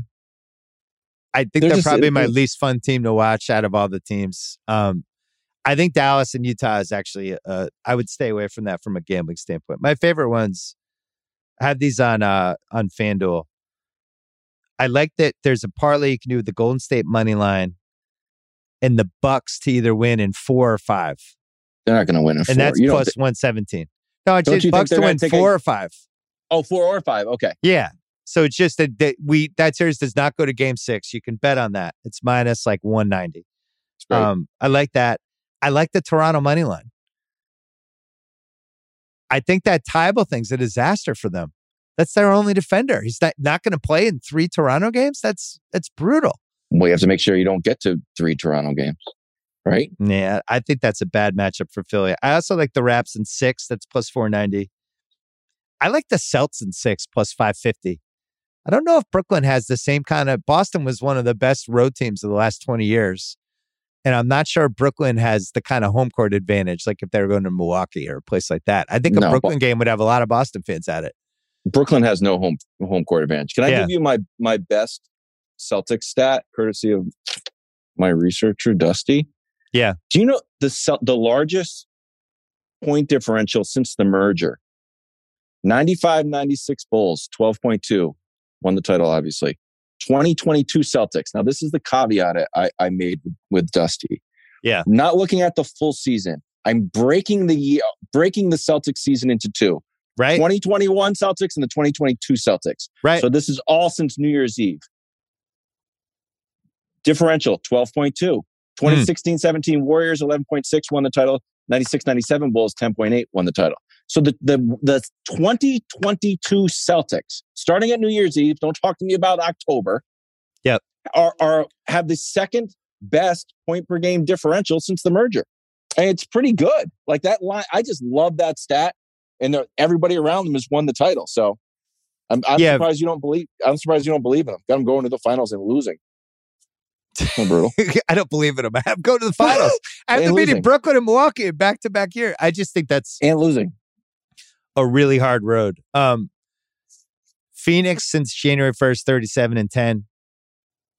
I think they're probably my least fun team to watch out of all the teams. I think Dallas and Utah is actually, I would stay away from that from a gambling standpoint. My favorite ones, I have these on FanDuel. I like that there's a parlay you can do with the Golden State money line and the Bucks to either win in 4 or 5. They're not going to win in 4. And that's plus 117. No, I did Bucks to win 4 or 5. Oh, 4 or 5. Okay. Yeah. So it's just that series does not go to game 6. You can bet on that. It's minus like 190. I like that. I like the Toronto money line. I think that Thybulle thing's a disaster for them. That's their only defender. He's not going to play in 3 Toronto games. That's brutal. Well, you have to make sure you don't get to 3 Toronto games, right? Yeah, I think that's a bad matchup for Philly. I also like the Raps in 6. That's plus 490. I like the Celts in 6 plus 550. I don't know if Brooklyn has the same kind of... Boston was one of the best road teams of the last 20 years. And I'm not sure Brooklyn has the kind of home court advantage, like if they were going to Milwaukee or a place like that. I think a Brooklyn game would have a lot of Boston fans at it. Brooklyn has no home court advantage. Can I give you my best Celtics stat, courtesy of my researcher, Dusty? Yeah. Do you know the largest point differential since the merger? 95-96 Bulls, 12.2. Won the title, obviously. 2022 Celtics. Now, this is the caveat I made with Dusty. Yeah. Not looking at the full season. I'm breaking the Celtics season into 2. Right. 2021 Celtics and the 2022 Celtics. Right. So this is all since New Year's Eve. Differential, 12.2. 2016-17 Warriors, 11.6, won the title. 96-97 Bulls, 10.8, won the title. So the 2022 Celtics, starting at New Year's Eve, don't talk to me about October. Yep. Have the second best point per game differential since the merger. And it's pretty good. Like that line, I just love that stat. And everybody around them has won the title. So I'm surprised you don't believe. I'm surprised you don't believe in them. Got them going to the finals and losing. So brutal. I don't believe in them. I have to go to the finals. I have to beat in Brooklyn and Milwaukee in back-to-back year. I just think that's losing a really hard road. Phoenix since January 1st, 37-10.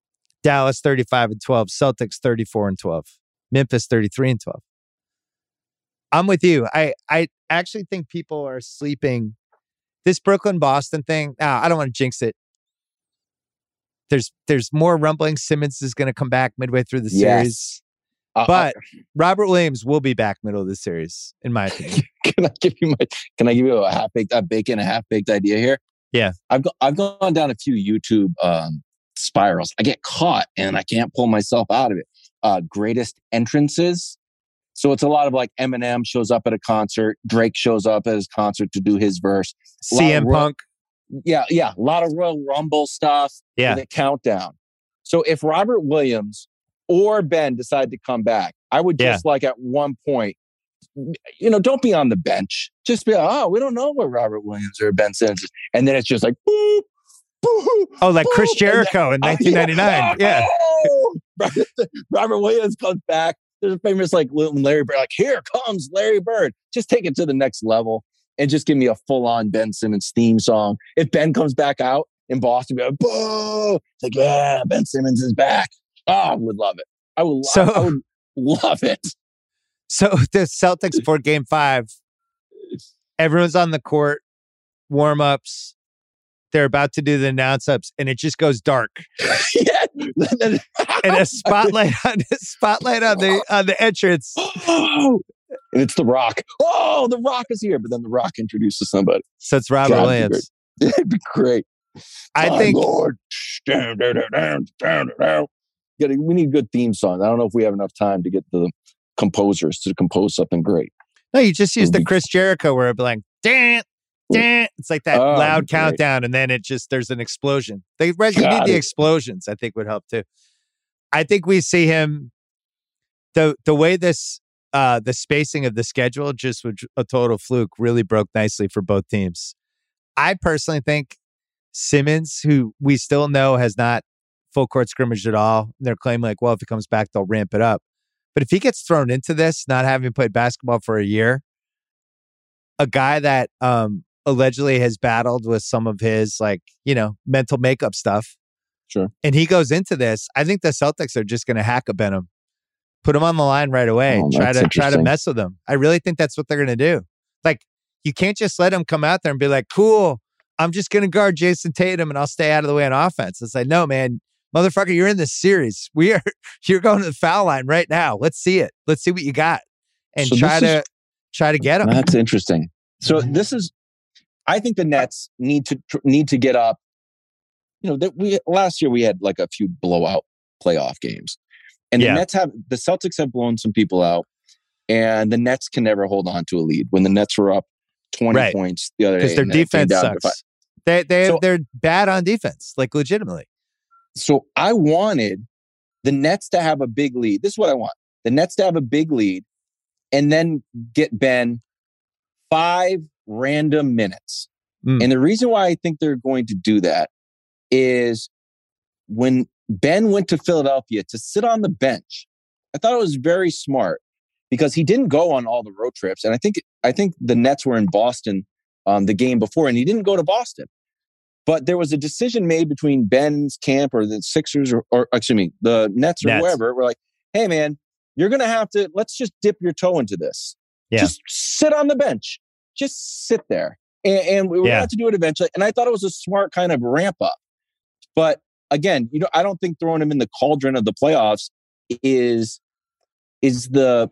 Dallas 35-12, Celtics 34-12, Memphis 33-12. I'm with you. I actually think people are sleeping. This Brooklyn-Boston thing, I don't want to jinx it. There's more rumbling. Simmons is going to come back midway through the series. But Robert Williams will be back middle of the series, in my opinion. Can I give you a half-baked idea here? Yeah. I've gone down a few YouTube spirals. I get caught and I can't pull myself out of it. Greatest entrances. So it's a lot of like Eminem shows up at a concert. Drake shows up at his concert to do his verse. CM Punk. Yeah. A lot of Royal Rumble stuff. Yeah. With a countdown. So if Robert Williams or Ben decide to come back, I would just like at one point, don't be on the bench. Just be like, we don't know what Robert Williams or Ben Simmons is. And then it's just like, boop, boop, oh, like boop, Chris Jericho in 1999. Yeah. Robert Williams comes back. There's a famous like Larry Bird, like, here comes Larry Bird. Just take it to the next level and just give me a full-on Ben Simmons theme song. If Ben comes back out in Boston, be like, boo! It's like, yeah, Ben Simmons is back. Oh, I would love it. I would love it. So the Celtics for Game 5, everyone's on the court, warm-ups. They're about to do the announce-ups, and it just goes dark. Yeah. And a spotlight on the entrance. And it's The Rock. Oh, The Rock is here. But then The Rock introduces somebody. So it's Robert Williams. It'd be great. I think... Lord. We need good theme songs. I don't know if we have enough time to get the composers to compose something great. No, you just use the Chris Jericho where it'd be like, Dan. It's like that loud countdown, and then there's an explosion. You need the explosions, I think, would help too. I think we see him, the way this, the spacing of the schedule just was a total fluke, really broke nicely for both teams. I personally think Simmons, who we still know has not full court scrimmage at all, they're claiming like, well, if he comes back, they'll ramp it up. But if he gets thrown into this, not having played basketball for a year, a guy that allegedly has battled with some of his mental makeup stuff. Sure. And he goes into this. I think the Celtics are just going to hack a Benham, put him on the line right away, try to mess with him. I really think that's what they're going to do. Like, you can't just let him come out there and be like, cool, I'm just going to guard Jason Tatum and I'll stay out of the way on offense. It's like, no, man, motherfucker, you're in this series. You're going to the foul line right now. Let's see it. Let's see what you got, and so try to get him. That's interesting. So I think the Nets need to get up. Last year we had like a few blowout playoff games, and the Celtics have blown some people out, and the Nets can never hold on to a lead. When the Nets were up 20 points the other day, because their defense sucks. They're bad on defense, like legitimately. So I wanted the Nets to have a big lead. This is what I want: the Nets to have a big lead, and then get Ben 5 random minutes. And the reason why I think they're going to do that is when Ben went to Philadelphia to sit on the bench, I thought it was very smart because he didn't go on all the road trips. And I think the Nets were in Boston the game before, and he didn't go to Boston. But there was a decision made between Ben's camp or the Sixers or the Nets or whoever. We're like, hey, man, you're going to have to, let's just dip your toe into this. Yeah. Just sit on the bench. Just sit there. And we have to do it eventually. And I thought it was a smart kind of ramp up. But again, I don't think throwing him in the cauldron of the playoffs is their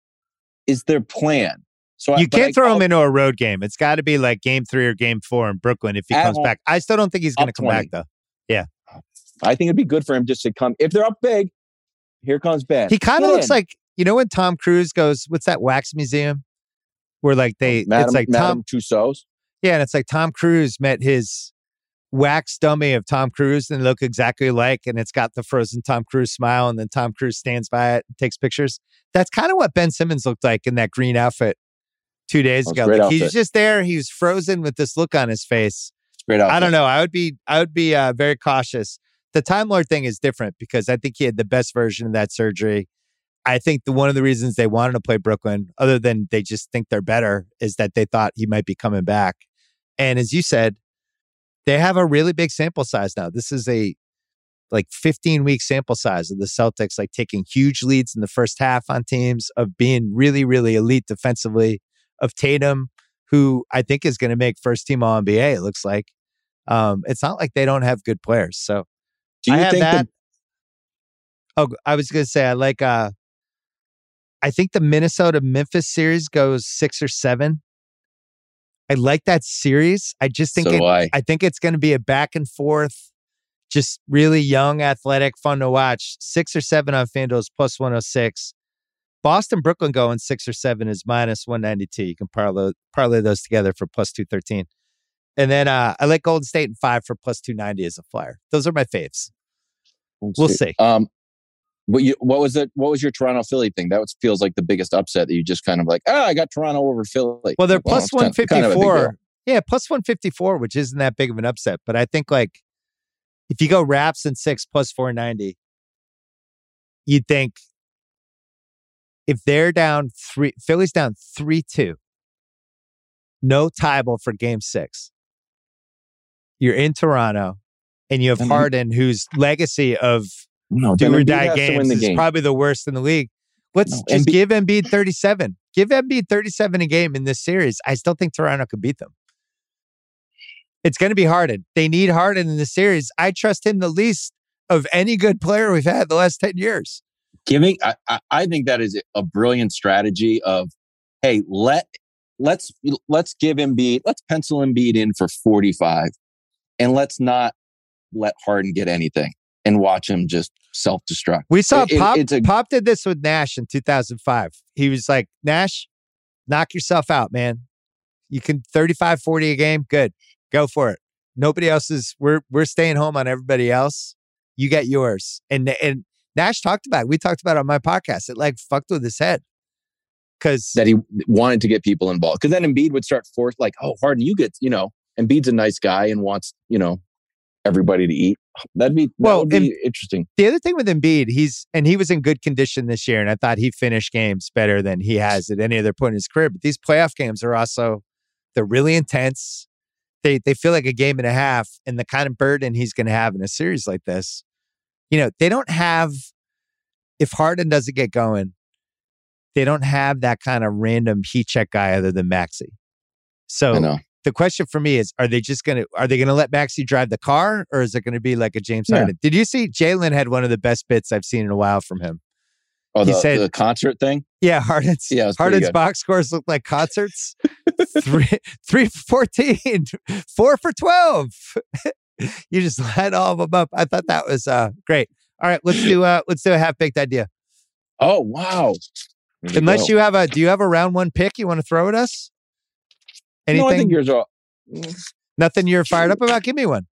plan. So you can't throw him into a road game. It's got to be like game 3 or game 4 in Brooklyn if he comes back. I still don't think he's going to come back though. Yeah. I think it'd be good for him just to come. If they're up big, here comes Ben. He kind of looks like, when Tom Cruise goes, what's that wax museum? Where like it's like Madame Tussauds. Yeah, and it's like Tom Cruise met his wax dummy of Tom Cruise and they look exactly alike, and it's got the frozen Tom Cruise smile, and then Tom Cruise stands by it and takes pictures. That's kind of what Ben Simmons looked like in that green outfit 2 days ago. Like, he's just there. He was frozen with this look on his face. Great outfit. I don't know. I would be very cautious. The Time Lord thing is different because I think he had the best version of that surgery. I think one of the reasons they wanted to play Brooklyn, other than they just think they're better, is that they thought he might be coming back. And as you said, they have a really big sample size now. This is a like 15-week sample size of the Celtics, like taking huge leads in the first half on teams, of being really, really elite defensively, of Tatum, who I think is going to make first team All NBA. It looks like it's not like they don't have good players. So do you think that? I was going to say, I think the Minnesota-Memphis series goes 6 or 7. I like that series. I just think I think it's going to be a back and forth, just really young, athletic, fun to watch. 6 or 7 on FanDuel's plus 106. Boston, Brooklyn going 6 or 7 is minus 192. You can parlay those together for plus 213. And then I like Golden State and 5 for plus 290 as a flyer. Those are my faves. We'll see. What was it? What was your Toronto Philly thing? That feels like the biggest upset that you just kind of like, I got Toronto over Philly. Well, they're plus 154. Yeah, plus 154, which isn't that big of an upset. But I think like if you go Raps and 6 plus 490, you'd think if they're down 3, Philly's down 3-2, no tieball for game 6. You're in Toronto and you have Harden, whose legacy of do or die games is probably the worst in the league. Let's just give Embiid 37. Give Embiid 37 a game in this series. I still think Toronto could beat them. It's going to be Harden. They need Harden in the series. I trust him the least of any good player we've had the last 10 years. I think that is a brilliant strategy of, hey, let's give Embiid, let's pencil Embiid in for 45, and let's not let Harden get anything and watch him just self-destruct. We saw Pop did this with Nash in 2005. He was like, Nash, knock yourself out, man. You can 35, 40 a game. Good. Go for it. Nobody else is, we're staying home on everybody else. You get yours. And Nash talked about it. We talked about it on my podcast. It like fucked with his head. That he wanted to get people involved. Because then Embiid would start like, oh, Harden, you get, Embiid's a nice guy and wants, everybody to eat. That would be interesting. The other thing with Embiid, he was in good condition this year, and I thought he finished games better than he has at any other point in his career. But these playoff games are also, they're really intense. They feel like a game and a half, and the kind of burden he's going to have in a series like this. They don't have, if Harden doesn't get going, they don't have that kind of random heat check guy other than Maxey. So the question for me is, are they going to let Maxey drive the car, or is it going to be like a James Harden? Did you see Jalen had one of the best bits I've seen in a while from him? Oh, the concert thing? Yeah, Harden's box scores look like concerts. 3 for 14, 4 for 12. You just light all of them up. I thought that was great. All right, let's do a half-baked idea. Oh, wow. Unless you have do you have a round 1 pick you want to throw at us? Anything? No, I think yours are. Nothing you're fired up about? Give me one.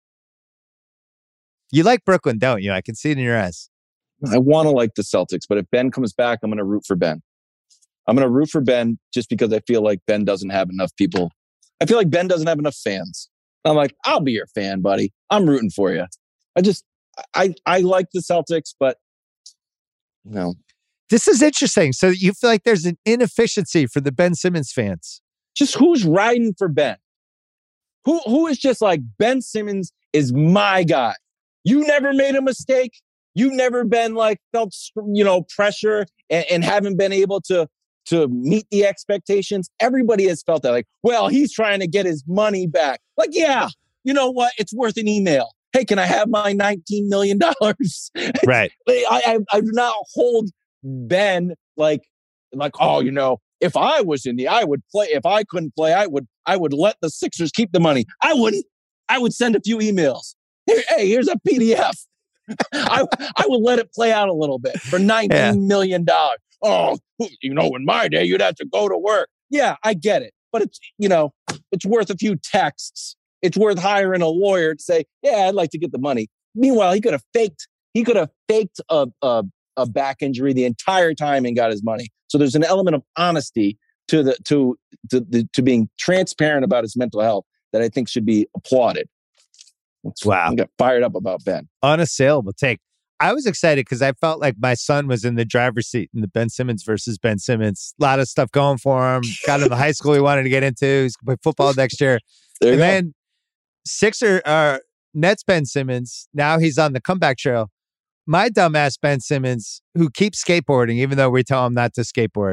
You like Brooklyn, don't you? I can see it in your eyes. I want to like the Celtics, but if Ben comes back, I'm going to root for Ben. I'm going to root for Ben just because I feel like Ben doesn't have enough people. I feel like Ben doesn't have enough fans. I'm like, I'll be your fan, buddy. I'm rooting for you. I like the Celtics, but no. This is interesting. So you feel like there's an inefficiency for the Ben Simmons fans. Just who's riding for Ben? Who is just like, Ben Simmons is my guy. You never made a mistake. You've never been like felt, pressure and haven't been able to meet the expectations. Everybody has felt that like, well, he's trying to get his money back. Like, yeah, you know what? It's worth an email. Hey, can I have my $19 million? Right. I do not hold Ben like, if I was I would play. If I couldn't play, I would let the Sixers keep the money. I wouldn't. I would send a few emails. Hey, here's a PDF. I would let it play out a little bit for $19 million. Oh, in my day, you'd have to go to work. Yeah, I get it. But it's worth a few texts. It's worth hiring a lawyer to say, yeah, I'd like to get the money. Meanwhile, he could have faked a back injury the entire time and got his money. So there's an element of honesty to being transparent about his mental health that I think should be applauded. Wow. I got fired up about Ben. Unassailable take. I was excited because I felt like my son was in the driver's seat in the Ben Simmons versus Ben Simmons. A lot of stuff going for him. Got into the high school he wanted to get into. He's going to play football next year. Then Nets Ben Simmons, now he's on the comeback trail. My dumbass Ben Simmons, who keeps skateboarding, even though we tell him not to skateboard,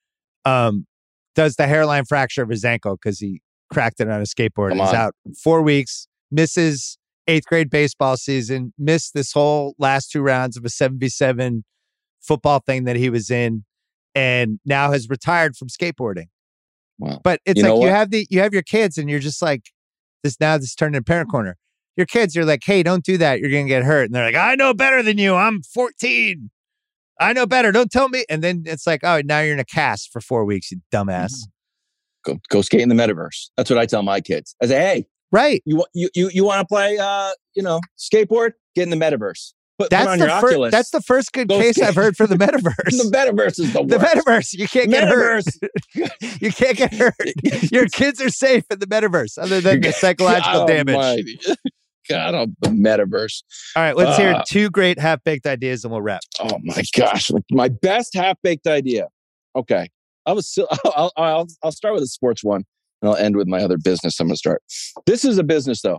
does the hairline fracture of his ankle because he cracked it on a skateboard. He's out 4 weeks, misses 8th grade baseball season, missed this whole last 2 rounds of a 7v7 football thing that he was in, and now has retired from skateboarding. Wow. But it's like you have your kids and you're just like, this turned into parent corner. Your kids, you're like, hey, don't do that. You're going to get hurt. And they're like, I know better than you. I'm 14. I know better. Don't tell me. And then it's like, oh, now you're in a cast for 4 weeks, you dumbass. Go skate in the metaverse. That's what I tell my kids. I say, hey, right. You want to play, skateboard? Get in the metaverse. Put on your Oculus. That's the first good case I've heard for the metaverse. The metaverse is the worst. The metaverse. You can't get hurt. You can't get hurt. Your kids are safe in the metaverse, other than the psychological damage. God, the metaverse. All right, let's hear 2 great half-baked ideas and we'll wrap. Oh my gosh. My best half-baked idea. Okay. I'll start with a sports one and I'll end with my other business I'm going to start. This is a business though.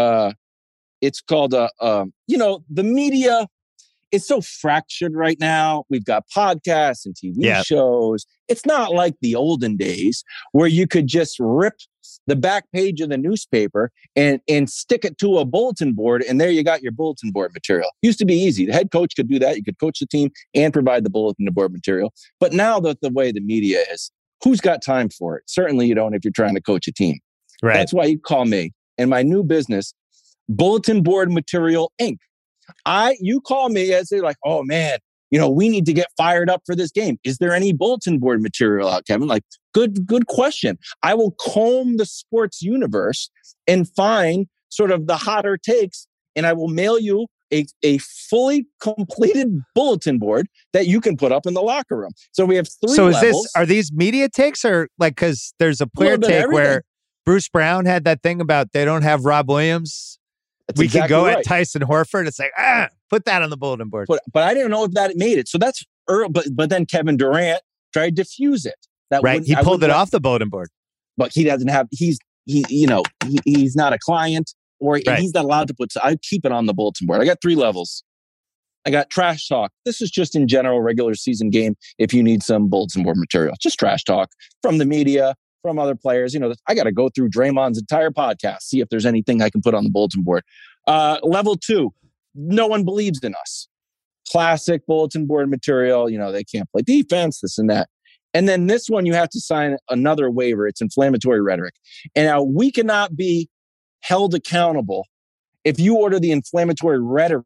It's called, the media is so fractured right now. We've got podcasts and TV shows. It's not like the olden days where you could just rip the back page of the newspaper and stick it to a bulletin board, and there you got your bulletin board material. Used to be easy. The head coach could do that. You could coach the team and provide the bulletin board material. But now the way the media is, who's got time for it? Certainly you don't if you're trying to coach a team. Right. That's why you call me. And my new business, Bulletin Board Material Inc. You call me as they're like, oh man, we need to get fired up for this game. Is there any bulletin board material out, Kevin? Like, good question. I will comb the sports universe and find sort of the hotter takes, and I will mail you a fully completed bulletin board that you can put up in the locker room. So we have 3 levels. Are these media takes or like, because there's a player take where Bruce Brown had that thing about they don't have Rob Williams. We could go at Tyson Horford. It's like, put that on the bulletin board. But I didn't know if that made it. So that's early. But then Kevin Durant tried to fuse it. He pulled it off the bulletin board. But he doesn't have. He's not a client, or he's not allowed to put. So I keep it on the bulletin board. I got 3 levels. I got trash talk. This is just in general regular season game. If you need some bulletin board material, just trash talk from the media, from other players. I got to go through Draymond's entire podcast, see if there's anything I can put on the bulletin board. Level 2, no one believes in us. Classic bulletin board material. They can't play defense, this and that. And then this one, you have to sign another waiver. It's inflammatory rhetoric. And now we cannot be held accountable if you order the inflammatory rhetoric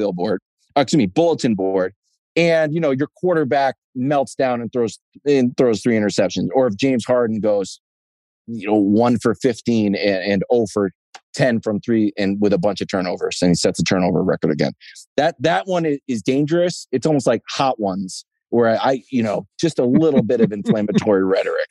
bulletin board, and your quarterback melts down and throws 3 interceptions, or if James Harden goes 1 for 15 and 0 for 10 from 3 and with a bunch of turnovers, and he sets a turnover record again. That one is dangerous. It's almost like Hot Ones, where I just a little bit of inflammatory rhetoric.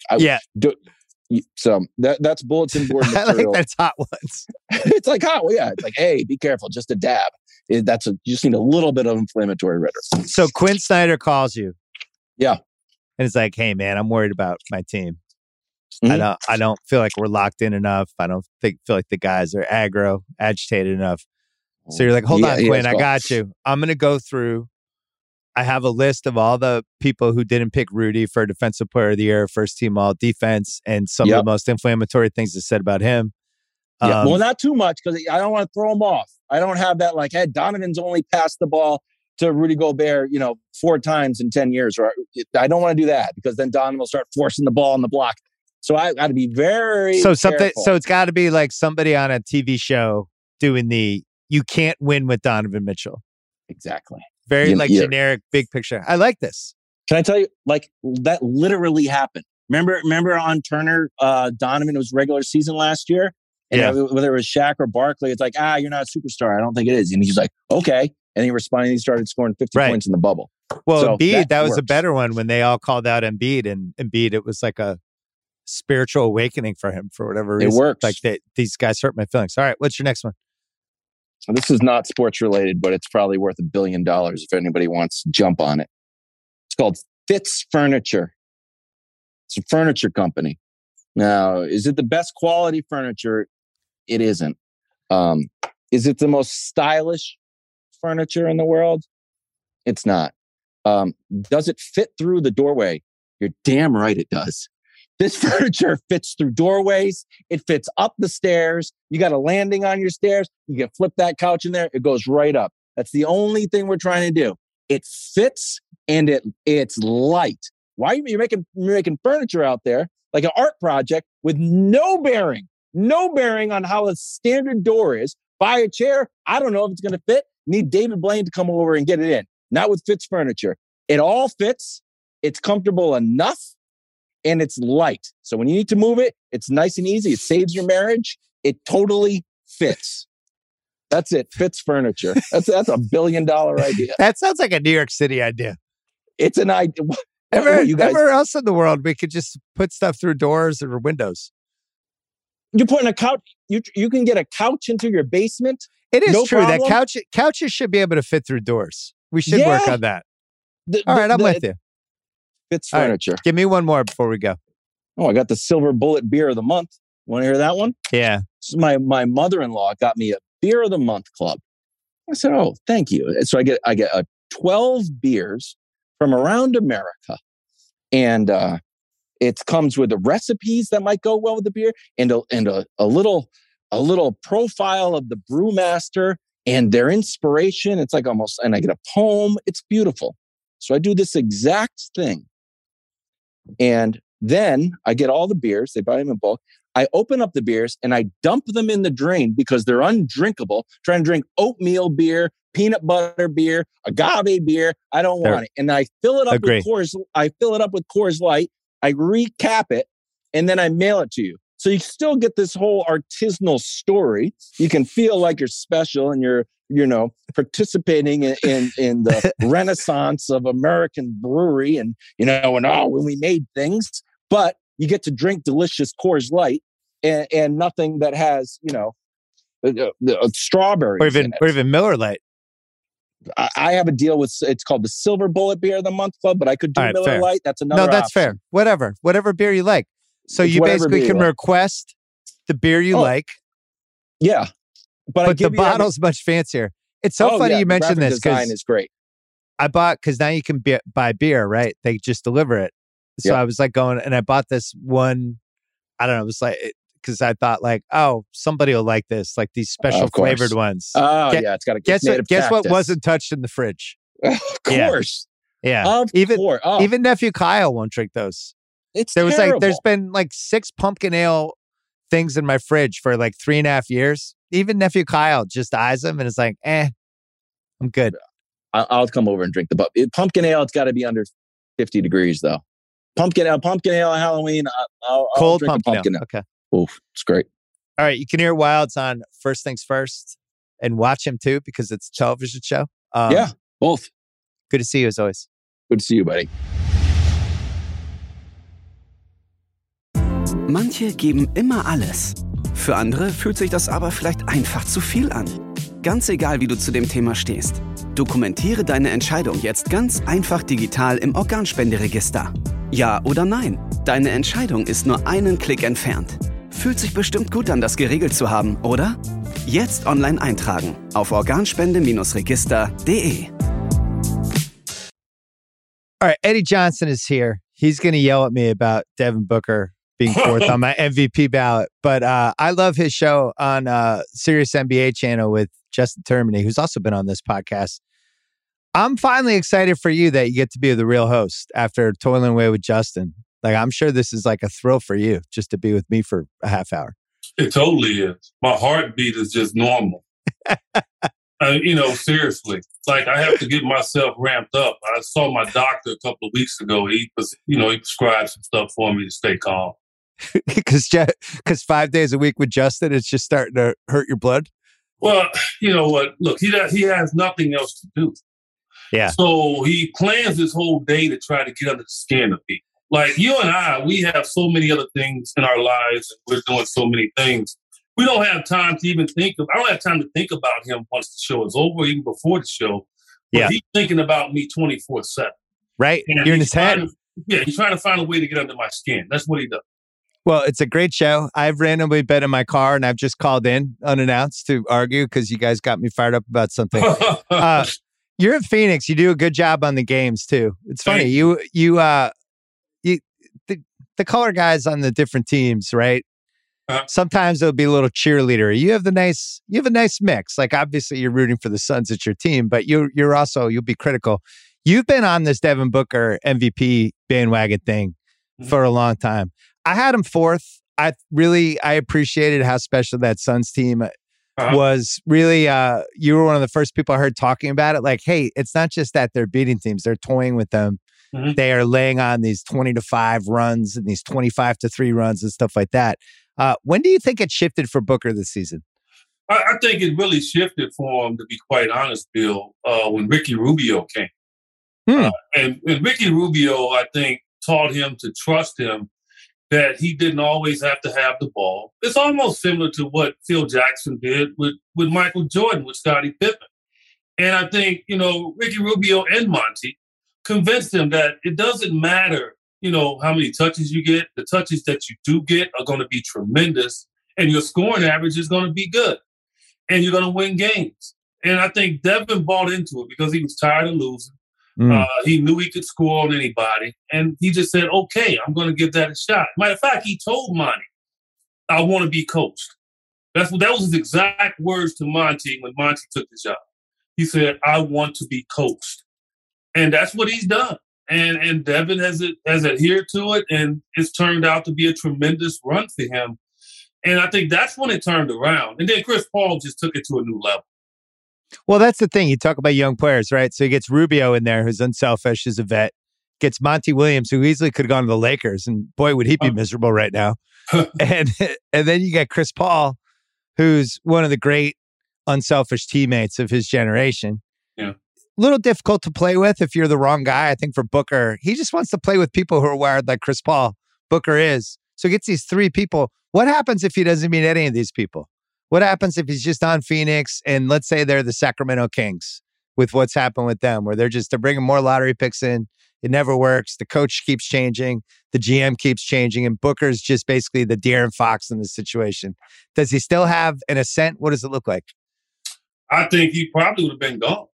So that's bulletin board material. I like that's Hot Ones. It's like hot. Yeah, it's like, hey, be careful, just a dab. You just need a little bit of inflammatory rhetoric. So Quinn Snyder calls you. Yeah. And it's like, hey man, I'm worried about my team. Mm-hmm. I don't feel like we're locked in enough. I don't feel like the guys are agitated enough. So you're like, hold on, Quinn, I got you. I'm going to go through. I have a list of all the people who didn't pick Rudy for Defensive Player of the Year, first team all defense, and some of the most inflammatory things they said about him. Well, not too much, because I don't want to throw him off. I don't have that like, hey, Donovan's only passed the ball to Rudy Gobert, 4 times in 10 years. Or I don't want to do that, because then Donovan will start forcing the ball on the block. So I got to be very careful. So it's got to be like somebody on a TV show doing you can't win with Donovan Mitchell. Exactly. Very generic, big picture. I like this. Can I tell you, like, that literally happened. Remember on Turner, Donovan was regular season last year? And whether it was Shaq or Barkley, it's like, you're not a superstar. I don't think it is. And he's like, okay. And he responded. He started scoring 50 points in the bubble. Well, so Embiid, that was a better one when they all called out Embiid. And Embiid, it was like a spiritual awakening for him for whatever reason. It works. Like these guys hurt my feelings. All right, what's your next one? This is not sports related, but it's probably worth $1 billion if anybody wants to jump on it. It's called Fitz Furniture. It's a furniture company. Now, is it the best quality furniture? It isn't. Is it the most stylish furniture in the world? It's not. Does it fit through the doorway? You're damn right it does. This furniture fits through doorways. It fits up the stairs. You got a landing on your stairs. You can flip that couch in there. It goes right up. That's the only thing we're trying to do. It fits and it's light. Why are you making furniture out there like an art project with no bearing on how a standard door is? Buy a chair. I don't know if it's going to fit. Need David Blaine to come over and get it in. Not with Fitz Furniture. It all fits. It's comfortable enough. And it's light. So when you need to move it, it's nice and easy. It saves your marriage. It totally fits. That's it. Fitz Furniture. That's a $1 billion idea. That sounds like a New York City idea. It's an idea. Everywhere else in the world, we could just put stuff through doors or windows. You're putting a couch. You can get a couch into your basement. It is no true problem. that couches should be able to fit through doors. We should work on that. All right, I'm with you. Fitz Furniture. Right, give me one more before we go. Oh, I got the Silver Bullet Beer of the Month. Want to hear that one? Yeah. So my mother-in-law got me a Beer of the Month club. I said, "Oh, thank you." So I get 12 beers from around America, and it comes with the recipes that might go well with the beer, and a little profile of the brewmaster and their inspiration. It's like almost, and I get a poem. It's beautiful. So I do this exact thing. And then I get all the beers. They buy them in bulk. I open up the beers and I dump them in the drain because they're undrinkable. Trying to drink oatmeal beer, peanut butter beer, agave beer. I don't want it. And I fill it up with Coors. I fill it up with Coors Light. I recap it and then I mail it to you. So you still get this whole artisanal story. You can feel like you're special and you're, participating in the renaissance of American brewery and, when we made things, but you get to drink delicious Coors Light and nothing that has, strawberries or even Miller Lite. I have a deal with, it's called the Silver Bullet Beer of the Month Club, but I could do Miller Lite. That's another that's option. fair. Whatever beer you like. So you basically can request the beer you like. Yeah. But the bottle's much fancier. It's so funny you mentioned this. Design is great. I bought, because now you can buy beer, right? They just deliver it. So I was like going, and I bought this one, I don't know, it was like, because I thought like, oh, somebody will like this, like these special flavored ones. Oh, it's got a guess what wasn't touched in the fridge? Of course. Yeah. Even Nephew Kyle won't drink those. There's been like 6 pumpkin ale things in my fridge for like 3.5 years. Even Nephew Kyle just eyes them and is like, I'm good. I'll come over and drink the pumpkin ale. It's got to be under 50 degrees though. Pumpkin ale Halloween. I'll cold drink pumpkin ale. Okay. Oof, it's great. All right, you can hear Wildes on First Things First and watch him too because it's a television show. Both. Good to see you as always. Good to see you, buddy. Manche geben immer alles. Für andere fühlt sich das aber vielleicht einfach zu viel an. Ganz egal, wie du zu dem Thema stehst. Dokumentiere deine Entscheidung jetzt ganz einfach digital im Organspenderegister. Ja oder nein? Deine Entscheidung ist nur einen Klick entfernt. Fühlt sich bestimmt gut an, das geregelt zu haben, oder? Jetzt online eintragen auf organspende-register.de. All right, Eddie Johnson is here. He's going to yell at me about Devin Booker being fourth on my MVP ballot. But I love his show on Sirius NBA channel with Justin Termini, who's also been on this podcast. I'm finally excited for you that you get to be the real host after toiling away with Justin. Like, I'm sure this is like a thrill for you just to be with me for a half hour. It totally is. My heartbeat is just normal. Seriously. Like, I have to get myself ramped up. I saw my doctor a couple of weeks ago. He prescribed some stuff for me to stay calm. Because 5 days a week with Justin, it's just starting to hurt your blood? Well, you know what? Look, he has nothing else to do. Yeah. So he plans his whole day to try to get under the skin of people. Like you and I, we have so many other things in our lives, and we're doing so many things. We don't have time to even I don't have time to think about him once the show is over, even before the show. But he's thinking about me 24/7. Right. And you're in his head. He's trying to find a way to get under my skin. That's what he does. Well, it's a great show. I've randomly been in my car and I've just called in unannounced to argue because you guys got me fired up about something. You're in Phoenix. You do a good job on the games too. It's funny. The color guys on the different teams, right? Sometimes it'll be a little cheerleader. You have a nice mix. Like obviously you're rooting for the Suns at your team, but you'll be critical. You've been on this Devin Booker MVP bandwagon thing for a long time. I had him fourth. I appreciated how special that Suns team was. Really, you were one of the first people I heard talking about it. Like, hey, it's not just that they're beating teams; they're toying with them. Mm-hmm. They are laying on these 20-5 runs and these 25-3 runs and stuff like that. When do you think it shifted for Booker this season? I think it really shifted for him, to be quite honest, Bill, when Ricky Rubio came. And Ricky Rubio, I think, taught him to trust him, that he didn't always have to have the ball. It's almost similar to what Phil Jackson did with Michael Jordan, with Scottie Pippen. And I think, Ricky Rubio and Monty convinced him that it doesn't matter, how many touches you get. The touches that you do get are going to be tremendous, and your scoring average is going to be good, and you're going to win games. And I think Devin bought into it because he was tired of losing. He knew he could score on anybody, and he just said, okay, I'm going to give that a shot. Matter of fact, he told Monty, I want to be coached. That was his exact words to Monty when Monty took the job. He said, I want to be coached. And that's what he's done. And Devin has adhered to it, and it's turned out to be a tremendous run for him. And I think that's when it turned around. And then Chris Paul just took it to a new level. Well, that's the thing. You talk about young players, right? So he gets Rubio in there, who's unselfish, who's a vet. Gets Monty Williams, who easily could have gone to the Lakers, and boy, would he be miserable right now. and then you get Chris Paul, who's one of the great unselfish teammates of his generation. Yeah. A little difficult to play with if you're the wrong guy. I think for Booker, he just wants to play with people who are wired like Chris Paul. Booker is. So he gets these three people. What happens if he doesn't meet any of these people? What happens if he's just on Phoenix and let's say they're the Sacramento Kings with what's happened with them, where they're bringing more lottery picks in. It never works. The coach keeps changing. The GM keeps changing. And Booker's just basically the De'Aaron Fox in this situation. Does he still have an ascent? What does it look like? I think he probably would have been gone.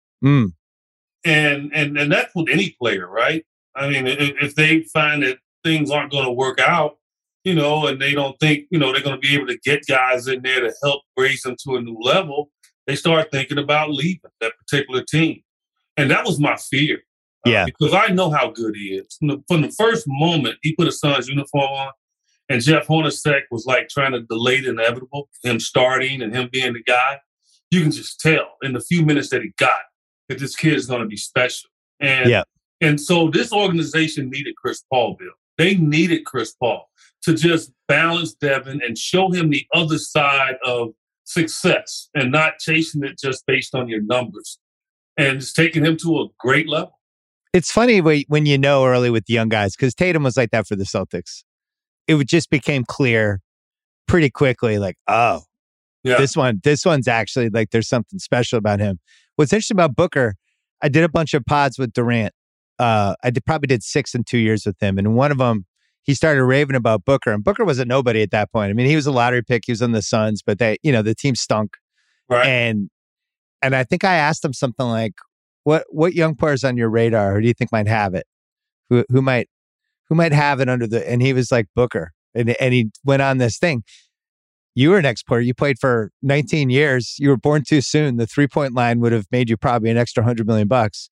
And that's with any player, right? I mean, if they find that things aren't going to work out, and they don't think, they're going to be able to get guys in there to help raise them to a new level, they start thinking about leaving that particular team. And that was my fear. Because I know how good he is. From the first moment he put a Suns uniform on, and Jeff Hornacek was like trying to delay the inevitable, him starting and him being the guy, you can just tell in the few minutes that he got that this kid is going to be special. And so this organization needed Chris Paul, Bill. They needed Chris Paul to just balance Devin and show him the other side of success and not chasing it just based on your numbers. And it's taking him to a great level. It's funny when early with the young guys, because Tatum was like that for the Celtics. It just became clear pretty quickly, like, this one's actually like there's something special about him. What's interesting about Booker, I did a bunch of pods with Durant. I probably did 6 in 2 years with him. And one of them, he started raving about Booker. And Booker was a nobody at that point. I mean, he was a lottery pick. He was on the Suns, but the team stunk. Right. And I think I asked him something like, what young players on your radar, who do you think might have it? Who might have it and he was like Booker. And he went on this thing. You were an ex-player. You played for 19 years. You were born too soon. The 3-point line would have made you probably an extra $100 million.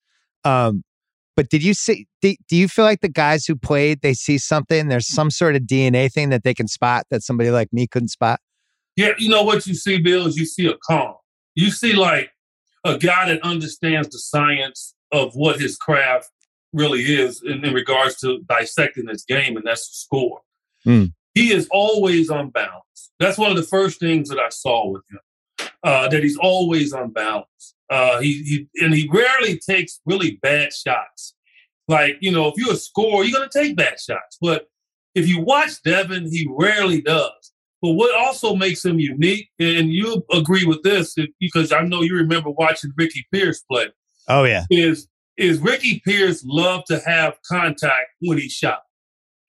But did you see? Do you feel like the guys who played, they see something? There's some sort of DNA thing that they can spot that somebody like me couldn't spot? Yeah, what you see, Bill, is you see a calm. You see like a guy that understands the science of what his craft really is in regards to dissecting his game, and that's the score. He is always on balance. That's one of the first things that I saw with him, that he's always on balance. He rarely takes really bad shots. Like, if you're a scorer, you're going to take bad shots. But if you watch Devin, he rarely does. But what also makes him unique, and you agree with this, because I know you remember watching Ricky Pierce play. Oh, yeah. Is Ricky Pierce loved to have contact when he shot.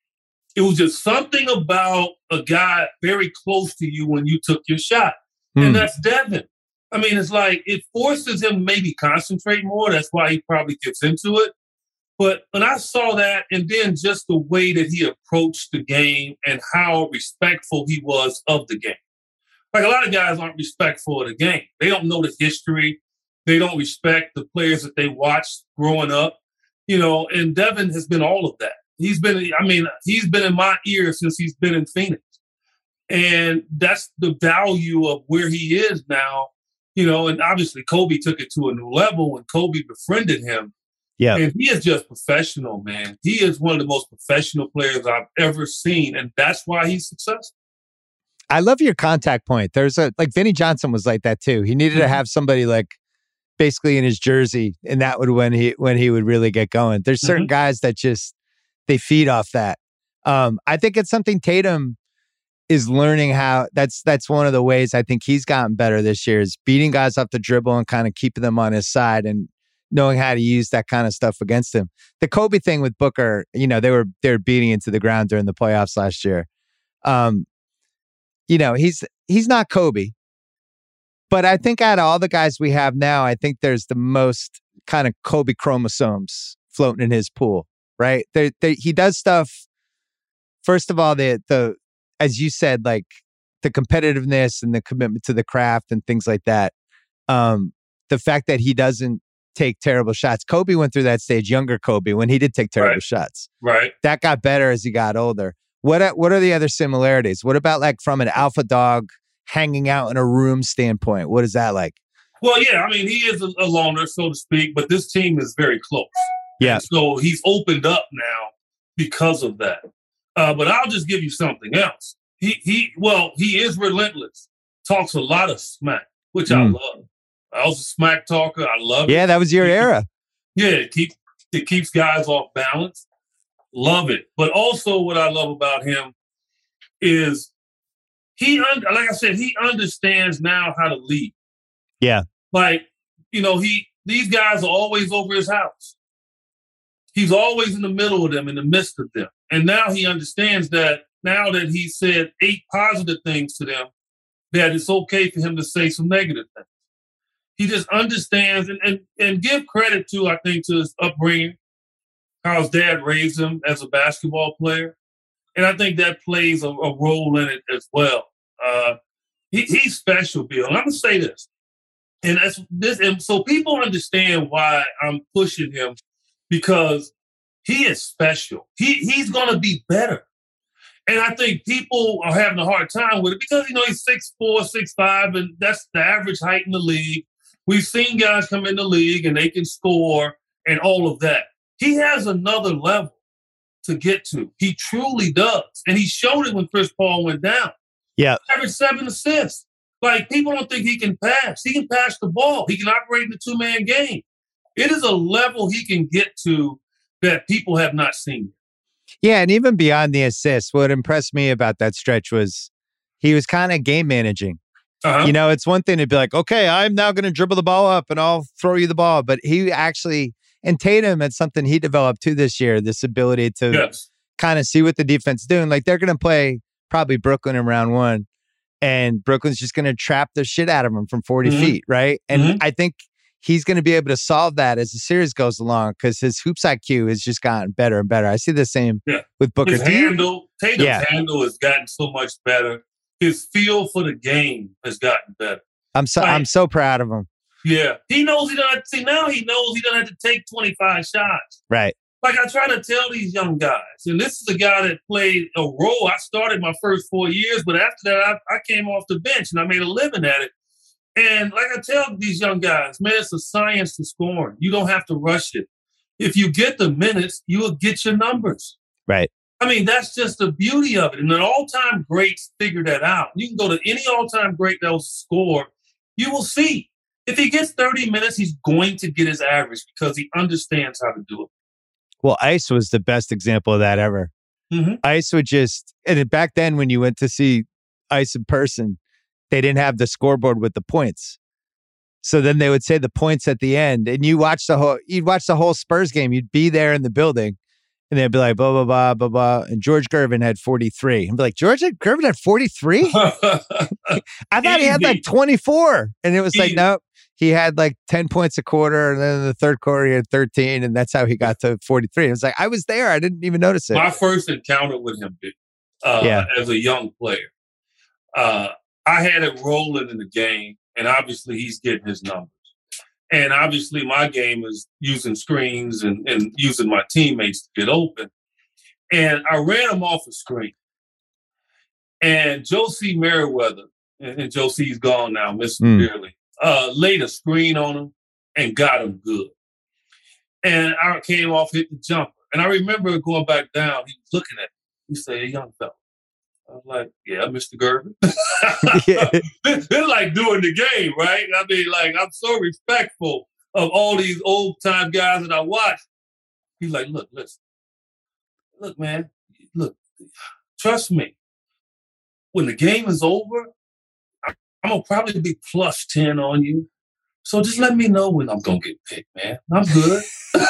It was just something about a guy very close to you when you took your shot. And that's Devin. I mean, it's like it forces him to maybe concentrate more. That's why he probably gets into it. But when I saw that, and then just the way that he approached the game and how respectful he was of the game. Like a lot of guys aren't respectful of the game. They don't know the history. They don't respect the players that they watched growing up. And Devin has been all of that. He's been in my ear since he's been in Phoenix. And that's the value of where he is now, and obviously Kobe took it to a new level when Kobe befriended him. Yeah. And he is just professional, man. He is one of the most professional players I've ever seen. And that's why he's successful. I love your contact point. There's Vinnie Johnson was like that too. He needed to have somebody like basically in his jersey, and that would when he would really get going. There's certain guys that just they feed off that. I think it's something Tatum is learning how. That's one of the ways I think he's gotten better this year is beating guys off the dribble and kind of keeping them on his side and knowing how to use that kind of stuff against him. The Kobe thing with Booker, they were beating into the ground during the playoffs last year. He's not Kobe. But I think out of all the guys we have now, I think there's the most kind of Kobe chromosomes floating in his pool, right? He does stuff. First of all, the as you said, like the competitiveness and the commitment to the craft and things like that. The fact that he doesn't take terrible shots. Kobe went through that stage, younger Kobe, when he did take terrible shots. Right. That got better as he got older. What are the other similarities? What about like from an alpha dog hanging out in a room standpoint? What is that like? Well, yeah, I mean, he is a loner, so to speak, but this team is very close. Yeah. And so he's opened up now because of that. But I'll just give you something else. He is relentless. Talks a lot of smack, which I love. I was a smack talker. I love it. Yeah, that was your era. Yeah, it keeps guys off balance. Love it. But also what I love about him is like I said, he understands now how to lead. Yeah. Like, these guys are always over his house. He's always in the middle of them, in the midst of them. And now he understands that now that he said 8 positive things to them, that it's okay for him to say some negative things. He just understands and give credit to, I think, to his upbringing, how his dad raised him as a basketball player. And I think that plays a role in it as well. He's special, Bill. And I'm going to say this. And so people understand why I'm pushing him, because he is special. He's going to be better. And I think people are having a hard time with it because, he's 6'4", 6'5", and that's the average height in the league. We've seen guys come in the league and they can score and all of that. He has another level to get to. He truly does. And he showed it when Chris Paul went down. Yeah. Average 7 assists. Like, people don't think he can pass. He can pass the ball. He can operate in the 2-man game. It is a level he can get to that people have not seen. Yeah, and even beyond the assists, what impressed me about that stretch was he was kind of game managing. Uh-huh. It's one thing to be like, okay, I'm now going to dribble the ball up and I'll throw you the ball. But he actually, and Tatum had something he developed too this year, this ability to kind of see what the defense is doing. Like they're going to play probably Brooklyn in round 1 and Brooklyn's just going to trap the shit out of him from 40 feet, right? And I think he's going to be able to solve that as the series goes along because his hoops IQ has just gotten better and better. I see the same with Booker. Tatum's handle has gotten so much better. His feel for the game has gotten better. I'm so proud of him. Yeah. He knows he doesn't have to see now. He knows he doesn't have to take 25 shots. Right. Like I try to tell these young guys, and this is a guy that played a role. I started my first 4 years, but after that, I came off the bench and I made a living at it. And like I tell these young guys, man, it's a science to scoring. You don't have to rush it. If you get the minutes, you will get your numbers. Right. I mean, that's just the beauty of it. And the all-time greats figure that out. You can go to any all-time great that will score. You will see. If he gets 30 minutes, he's going to get his average because he understands how to do it. Well, Ice was the best example of that ever. Ice would and back then when you went to see Ice in person, they didn't have the scoreboard with the points. So then they would say the points at the end and you'd watch the whole Spurs game. You'd be there in the building And they'd be like, blah, blah, blah, blah, blah. And George Gervin had 43. And be like, George Gervin had 43? I thought he had like 24. And it was like, nope. He had like 10 points a quarter. And then in the third quarter, he had 13. And that's how he got to 43. It was like, I was there. I didn't even notice it. My first encounter with him, as a young player, I had it rolling in the game. And obviously, he's getting his numbers. And obviously, my game is using screens and using my teammates to get open. And I ran him off a screen. And Josie Merriweather, and Josie's gone now, miss him dearly, laid a screen on him and got him good. And I came off, hit the jumper. And I remember going back down, he was looking at me. He said, "Hey, young fella." I was like, "Yeah, Mr. Gervin." They're like doing the game, right? I mean, like, I'm so respectful of all these old time guys that I watch. He's like, "Look, listen. Look, man. Look, trust me. When the game is over, I'm going to probably be plus 10 on you. So just let me know when I'm going to get picked, man. I'm good."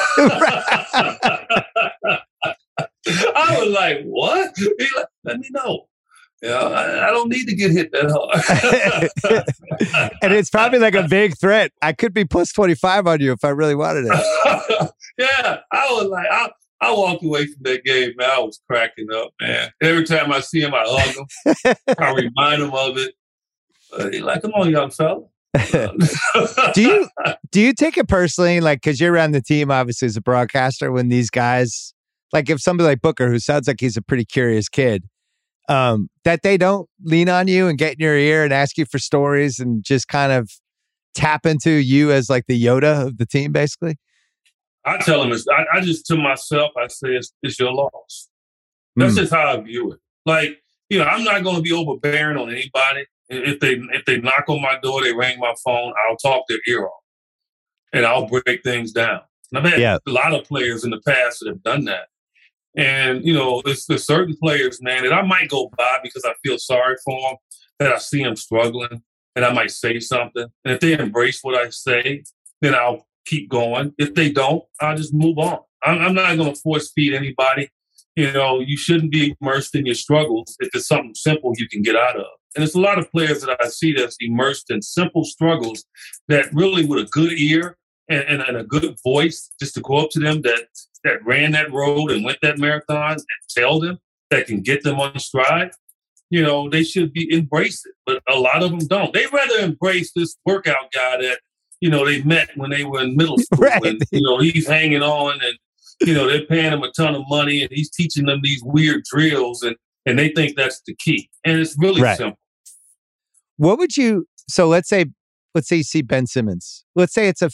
I was like, "What?" He's like, "Let me know. I don't need to get hit that hard." And it's probably like a vague threat. I could be plus 25 on you if I really wanted it. Yeah. I was like, I walked away from that game, man. I was cracking up, man. Every time I see him, I hug him. I remind him of it. He's like, "Come on, young fella." Do you take it personally, like, because you're around the team, obviously, as a broadcaster, when these guys, like if somebody like Booker, who sounds like he's a pretty curious kid, that they don't lean on you and get in your ear and ask you for stories and just kind of tap into you as like the Yoda of the team, basically? I tell them, I just, to myself, I say, it's your loss. That's just how I view it. Like, I'm not going to be overbearing on anybody. If they knock on my door, they ring my phone, I'll talk their ear off. And I'll break things down. And I've had a lot of players in the past that have done that. And, there's certain players, man, that I might go by because I feel sorry for them, that I see them struggling, and I might say something. And if they embrace what I say, then I'll keep going. If they don't, I'll just move on. I'm not going to force feed anybody. You shouldn't be immersed in your struggles if it's something simple you can get out of. And there's a lot of players that I see that's immersed in simple struggles that really, with a good ear and a good voice, just to go up to them that ran that road and went that marathon and tell them that can get them on stride, they should embrace it. But a lot of them don't. They rather embrace this workout guy that, they met when they were in middle school. Right. And, he's hanging on and, they're paying him a ton of money and he's teaching them these weird drills and they think that's the key. And it's really simple. What would you, so let's say you see Ben Simmons. Let's say it's a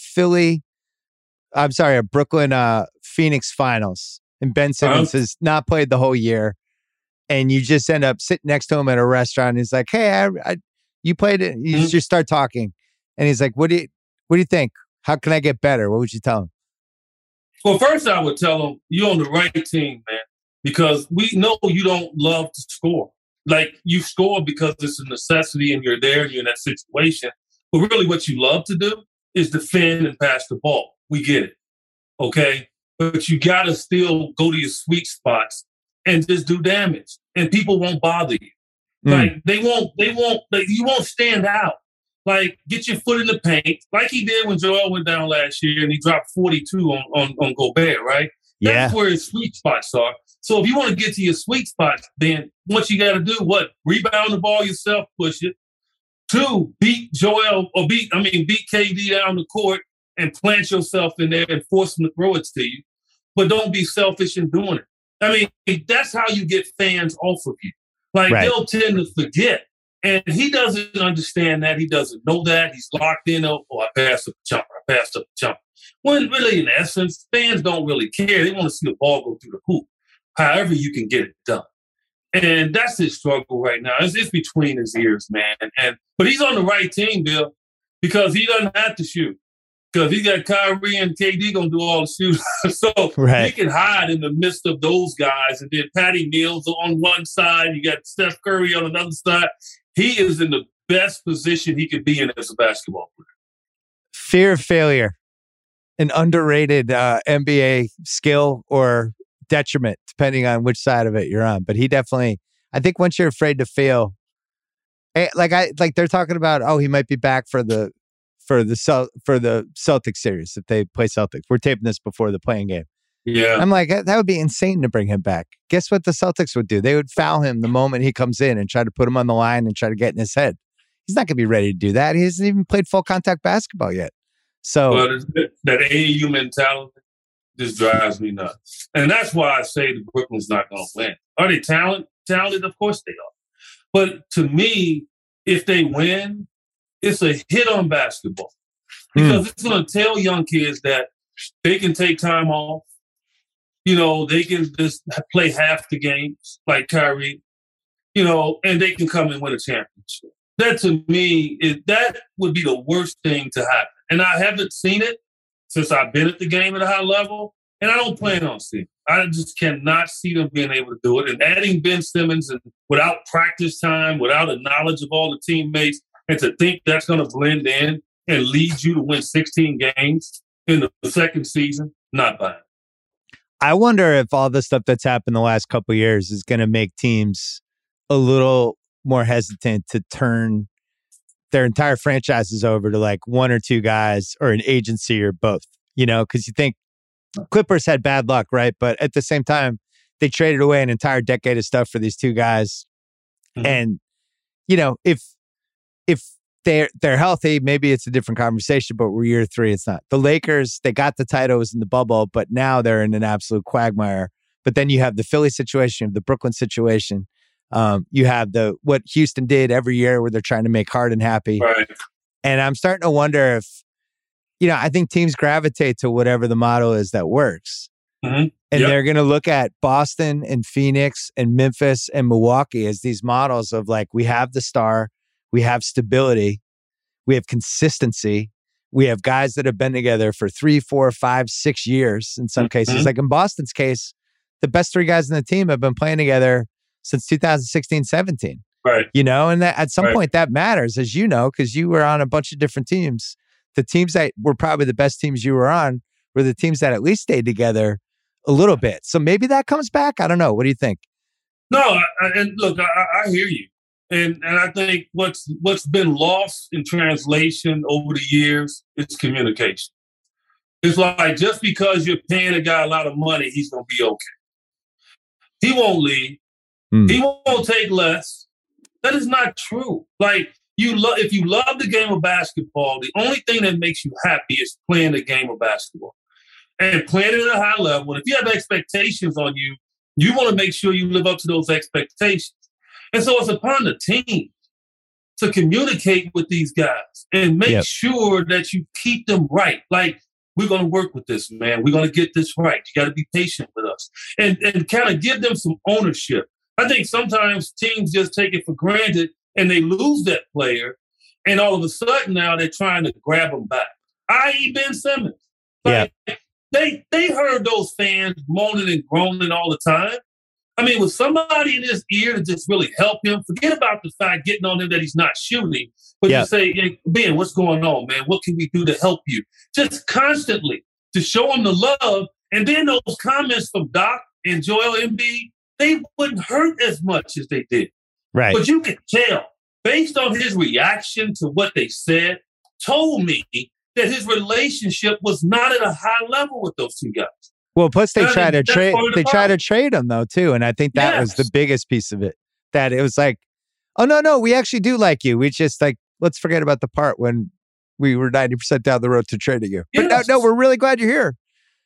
Brooklyn Phoenix finals and Ben Simmons has not played the whole year and you just end up sitting next to him at a restaurant and he's like, "Hey, you played it." You just start talking and he's like, what do you think? How can I get better? What would you tell him? Well, first I would tell him, you're on the right team, man, because we know you don't love to score. Like, you score because it's a necessity and you're there and you're in that situation. But really what you love to do is defend and pass the ball. We get it. Okay? But you got to still go to your sweet spots and just do damage. And people won't bother you. Like, you won't stand out. Like, get your foot in the paint, like he did when Joel went down last year and he dropped 42 on Gobert, right? That's where his sweet spots are. So if you want to get to your sweet spots, then what you got to do, rebound the ball yourself, push it. 2, beat KD down the court and plant yourself in there and force him to throw it to you. But don't be selfish in doing it. I mean, that's how you get fans off of you. Like, they'll tend to forget. And he doesn't understand that. He doesn't know that. He's locked in. Oh, I passed up the jumper. When really, in essence, fans don't really care. They want to see the ball go through the hoop. However you can get it done. And that's his struggle right now. It's between his ears, man. But he's on the right team, Bill, because he doesn't have to shoot. Because he got Kyrie and KD going to do all the shooting. So he can hide in the midst of those guys. And then Patty Mills on one side. You got Steph Curry on another side. He is in the best position he could be in as a basketball player. Fear of failure, an underrated NBA skill or detriment depending on which side of it you're on. But he definitely, I think once you're afraid to fail, like they're talking about, oh, he might be back for the Celtics series if they play Celtics. We're taping this before the playing game. Yeah. I'm like, that would be insane to bring him back. Guess what the Celtics would do? They would foul him the moment he comes in and try to put him on the line and try to get in his head. He's not going to be ready to do that. He hasn't even played full contact basketball yet. So that AAU mentality just drives me nuts. And that's why I say the Brooklyn's not going to win. Are they talented? Of course they are. But to me, if they win, it's a hit on basketball. Because it's going to tell young kids that they can take time off. They can just play half the games like Kyrie, and they can come and win a championship. That to me, that would be the worst thing to happen. And I haven't seen it since I've been at the game at a high level, and I don't plan on seeing it. I just cannot see them being able to do it. And adding Ben Simmons and without practice time, without the knowledge of all the teammates, and to think that's going to blend in and lead you to win 16 games in the second season, not buying. I wonder if all the stuff that's happened the last couple of years is going to make teams a little more hesitant to turn their entire franchises over to like one or two guys or an agency or both, because you think Clippers had bad luck, right? But at the same time, they traded away an entire decade of stuff for these two guys. Mm-hmm. And, if they're healthy, maybe it's a different conversation, but we're year 3, it's not. The Lakers, they got the titles in the bubble, but now they're in an absolute quagmire. But then you have the Philly situation, the Brooklyn situation. You have what Houston did every year where they're trying to make Harden happy. Right. And I'm starting to wonder if, I think teams gravitate to whatever the model is that works. Mm-hmm. And they're going to look at Boston and Phoenix and Memphis and Milwaukee as these models of like, we have the star, we have stability, we have consistency, we have guys that have been together for 3, 4, 5, 6 years in some cases. Like in Boston's case, the best 3 guys in the team have been playing together since 2016-17. Right. And that at some point that matters, as you know, because you were on a bunch of different teams. The teams that were probably the best teams you were on were the teams that at least stayed together a little bit. So maybe that comes back. I don't know. What do you think? No, and look, I hear you. And I think what's been lost in translation over the years is communication. It's like just because you're paying a guy a lot of money, he's going to be okay. He won't leave. He won't take less. That is not true. Like if you love the game of basketball, the only thing that makes you happy is playing the game of basketball and playing it at a high level. And if you have expectations on you, you want to make sure you live up to those expectations. And so it's upon the team to communicate with these guys and make sure that you keep them right. Like, we're going to work with this, man. We're going to get this right. You got to be patient with us and kind of give them some ownership. I think sometimes teams just take it for granted and they lose that player. And all of a sudden now they're trying to grab them back, i.e. Ben Simmons. Like, they heard those fans moaning and groaning all the time. I mean, with somebody in his ear to just really help him, forget about the fact getting on him that he's not shooting, but you say, hey, Ben, what's going on, man? What can we do to help you? Just constantly to show him the love. And then those comments from Doc and Joel Embiid, they wouldn't hurt as much as they did. Right. But you could tell, based on his reaction to what they said, told me that his relationship was not at a high level with those two guys. Well, plus they try to trade. They try to trade him though too, and I think that was the biggest piece of it. That it was like, oh no, we actually do like you. We just like let's forget about the part when we were 90% down the road to trading you. But no, we're really glad you're here.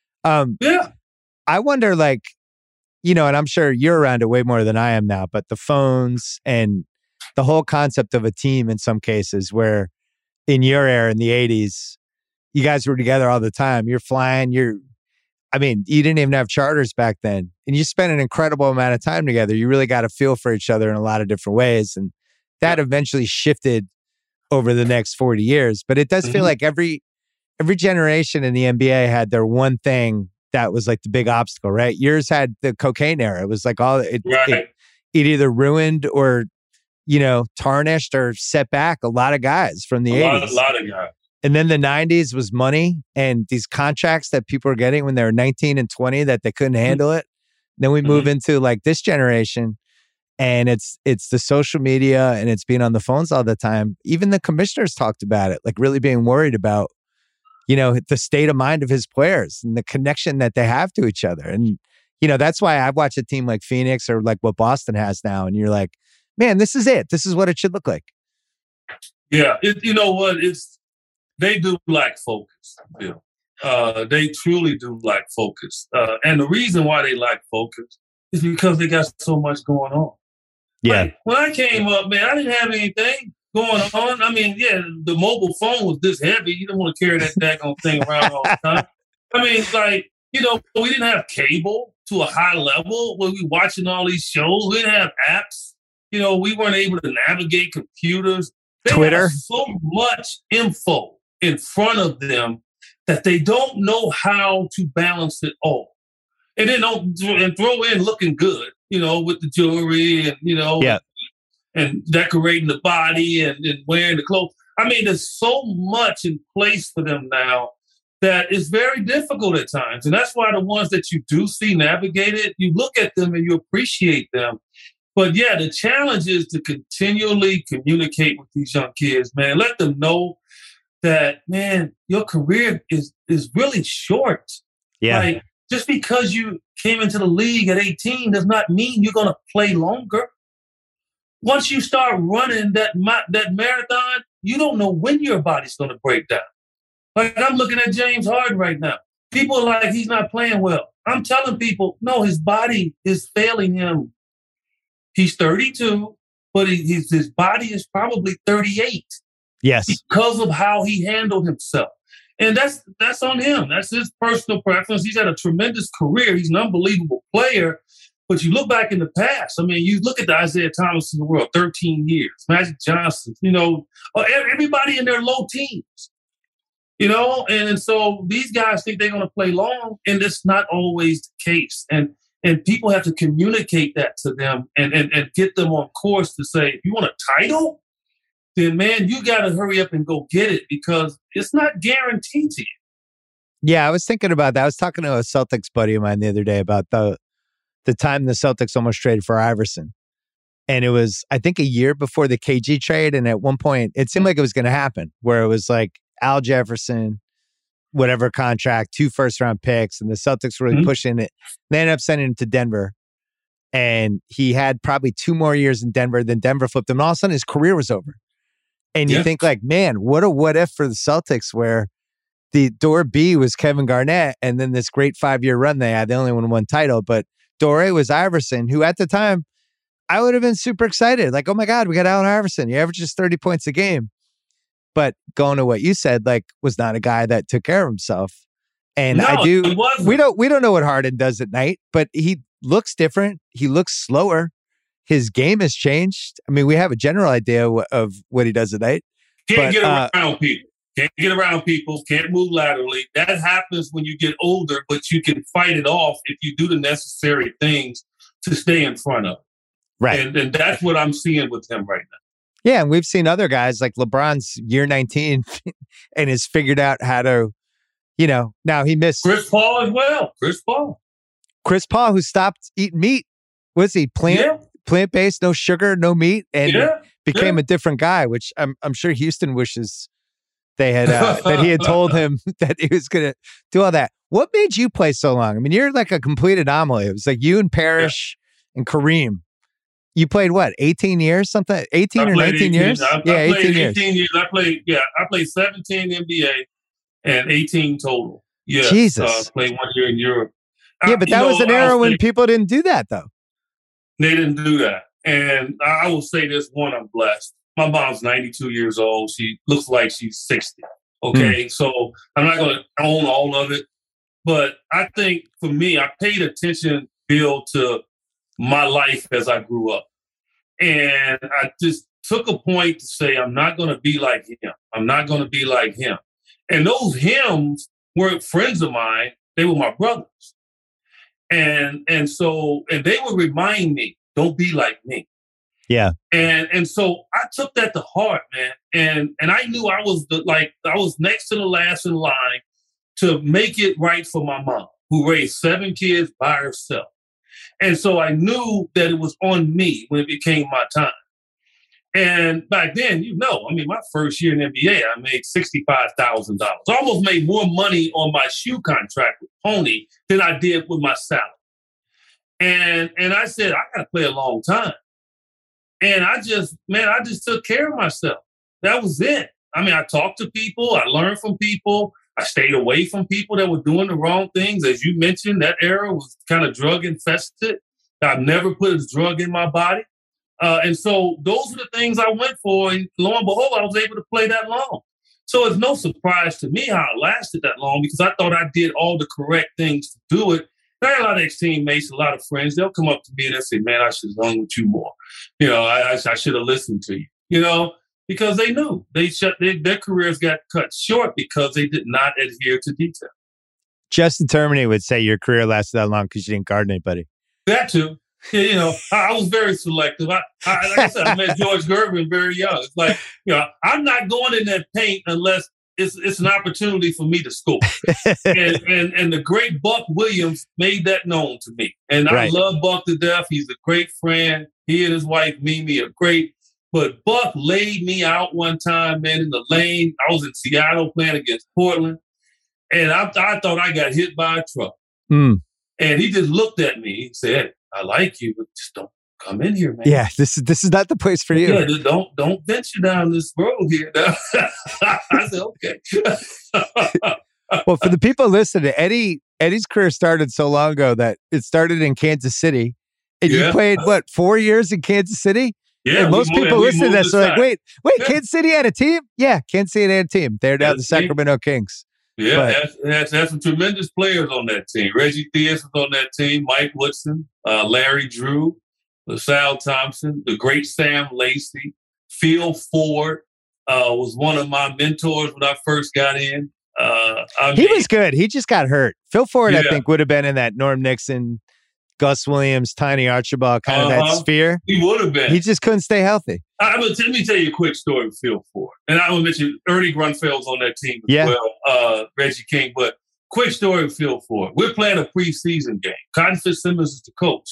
I wonder, like, and I'm sure you're around it way more than I am now. But the phones and the whole concept of a team in some cases, where in your era in the 80s, you guys were together all the time. You're flying. You didn't even have charters back then. And you spent an incredible amount of time together. You really got a feel for each other in a lot of different ways. And that eventually shifted over the next 40 years. But it does feel like every generation in the NBA had their one thing that was like the big obstacle, right? Yours had the cocaine era. It was like it either ruined or, tarnished or set back a lot of guys from the 80s. A lot of guys. And then the 90s was money and these contracts that people were getting when they were 19 and 20 that they couldn't handle it. Then we move into like this generation, and it's the social media and it's being on the phones all the time. Even the commissioners talked about it, like really being worried about, the state of mind of his players and the connection that they have to each other. And, that's why I've watched a team like Phoenix or like what Boston has now. And you're like, man, this is it. This is what it should look like. Yeah. You know what? They do lack focus, Bill. They truly do lack focus. And the reason why they lack focus is because they got so much going on. Yeah. Like, when I came up, man, I didn't have anything going on. I mean, yeah, the mobile phone was this heavy. You don't want to carry that daggone thing around all the time. I mean, like, we didn't have cable to a high level where we watching all these shows. We didn't have apps. We weren't able to navigate computers. They Twitter. have so much info in front of them that they don't know how to balance it all. And then throw in looking good, with the jewelry and, and decorating the body and wearing the clothes. I mean, there's so much in place for them now that is very difficult at times. And that's why the ones that you do see navigated, you look at them and you appreciate them. But yeah, the challenge is to continually communicate with these young kids, man. Let them know that, man, your career is really short. Yeah. Like, just because you came into the league at 18 does not mean you're going to play longer. Once you start running that marathon, you don't know when your body's going to break down. Like, I'm looking at James Harden right now. People are like, he's not playing well. I'm telling people, no, his body is failing him. He's 32, but his body is probably 38. Yes. Because of how he handled himself. And that's on him. That's his personal preference. He's had a tremendous career. He's an unbelievable player. But you look back in the past, I mean, you look at the Isaiah Thomas in the world, 13 years, Magic Johnson, everybody in their low teens, and so these guys think they're going to play long, and it's not always the case. And people have to communicate that to them and get them on course to say, if you want a title, then, man, you got to hurry up and go get it because it's not guaranteed to you. Yeah, I was thinking about that. I was talking to a Celtics buddy of mine the other day about the time the Celtics almost traded for Iverson. And it was, I think, a year before the KG trade. And at one point, it seemed like it was going to happen, where it was like Al Jefferson, whatever contract, 2 first-round picks, and the Celtics were really pushing it. They ended up sending him to Denver. And he had probably 2 more years in Denver. Then Denver flipped him. And all of a sudden, his career was over. And you think like, man, what a what if for the Celtics where the door B was Kevin Garnett and then this great 5-year run they had. They only won 1 title, but door A was Iverson, who at the time I would have been super excited. Like, oh my God, we got Allen Iverson. He averages 30 points a game. But going to what you said, like, was not a guy that took care of himself. And no, we don't know what Harden does at night, but he looks different. He looks slower. His game has changed. I mean, we have a general idea of what he does at night. Can't get around people. Can't get around people. Can't move laterally. That happens when you get older, but you can fight it off if you do the necessary things to stay in front of it. Right. And that's what I'm seeing with him right now. Yeah, and we've seen other guys like LeBron's year 19 and has figured out how to, now he missed. Chris Paul as well. Chris Paul, who stopped eating meat. Was he plant-based, no sugar, no meat, and became a different guy, which I'm sure Houston wishes they had that he had told him that he was going to do all that. What made you play so long? I mean, you're like a complete anomaly. It was like you and Parrish and Kareem. You played what, 18 years, something? 18 or 19 years? I played 18 years. I played 17 NBA and 18 total. Yeah. Jesus. Played 1 year in Europe. Yeah, but that was an era when people didn't do that, though. They didn't do that. And I will say this, one, I'm blessed. My mom's 92 years old. She looks like she's 60. Okay. So I'm not going to own all of it. But I think for me, I paid attention, Bill, to my life as I grew up. And I just took a point to say, I'm not going to be like him. I'm not going to be like him. And those hymns weren't friends of mine. They were my brothers. And they would remind me, don't be like me. Yeah. And so I took that to heart, man. And I knew I was I was next to the last in line to make it right for my mom, who raised 7 kids by herself. And so I knew that it was on me when it became my time. And back then, my first year in the NBA, I made $65,000. I almost made more money on my shoe contract with Pony than I did with my salary. And I said, I got to play a long time. And I just took care of myself. That was it. I mean, I talked to people. I learned from people. I stayed away from people that were doing the wrong things. As you mentioned, that era was kind of drug infested. I've never put a drug in my body. And so those are the things I went for. And lo and behold, I was able to play that long. So it's no surprise to me how it lasted that long because I thought I did all the correct things to do it. I had a lot of ex-teammates, a lot of friends. They'll come up to me and they'll say, man, I should have hung with you more. I should have listened to you, because they knew. Their careers got cut short because they did not adhere to detail. Justin Termini would say your career lasted that long because you didn't guard anybody. That too. Yeah, I was very selective. Like I said, I met George Gervin very young. It's like, I'm not going in that paint unless it's an opportunity for me to score. and the great Buck Williams made that known to me. And I love Buck to death. He's a great friend. He and his wife, Mimi, are great. But Buck laid me out one time, man, in the lane. I was in Seattle playing against Portland. And I thought I got hit by a truck. And he just looked at me. He said, I like you, but just don't come in here, man. Yeah, this is not the place for you. Yeah, don't venture down this road here. I said, okay. Well, for the people listening, Eddie's career started so long ago that it started in Kansas City. And you played, 4 years in Kansas City? Yeah. And most people listening to this are like, wait, Kansas City had a team? Yeah, Kansas City had a team. They're now the Sacramento Kings. Yeah, that's some tremendous players on that team. Reggie Theus was on that team. Mike Woodson, Larry Drew, LaSalle Thompson, the great Sam Lacey. Phil Ford was one of my mentors when I first got in. He was good. He just got hurt. Phil Ford, I think, would have been in that Norm Nixon, Gus Williams, Tiny Archibald kind of that sphere. He would have been. He just couldn't stay healthy. Let me tell you a quick story of Phil Ford. And I will mention Ernie Grunfeld's on that team as well, Reggie King. But quick story of Phil Ford. We're playing a preseason game. Cotton Fitzsimmons is the coach.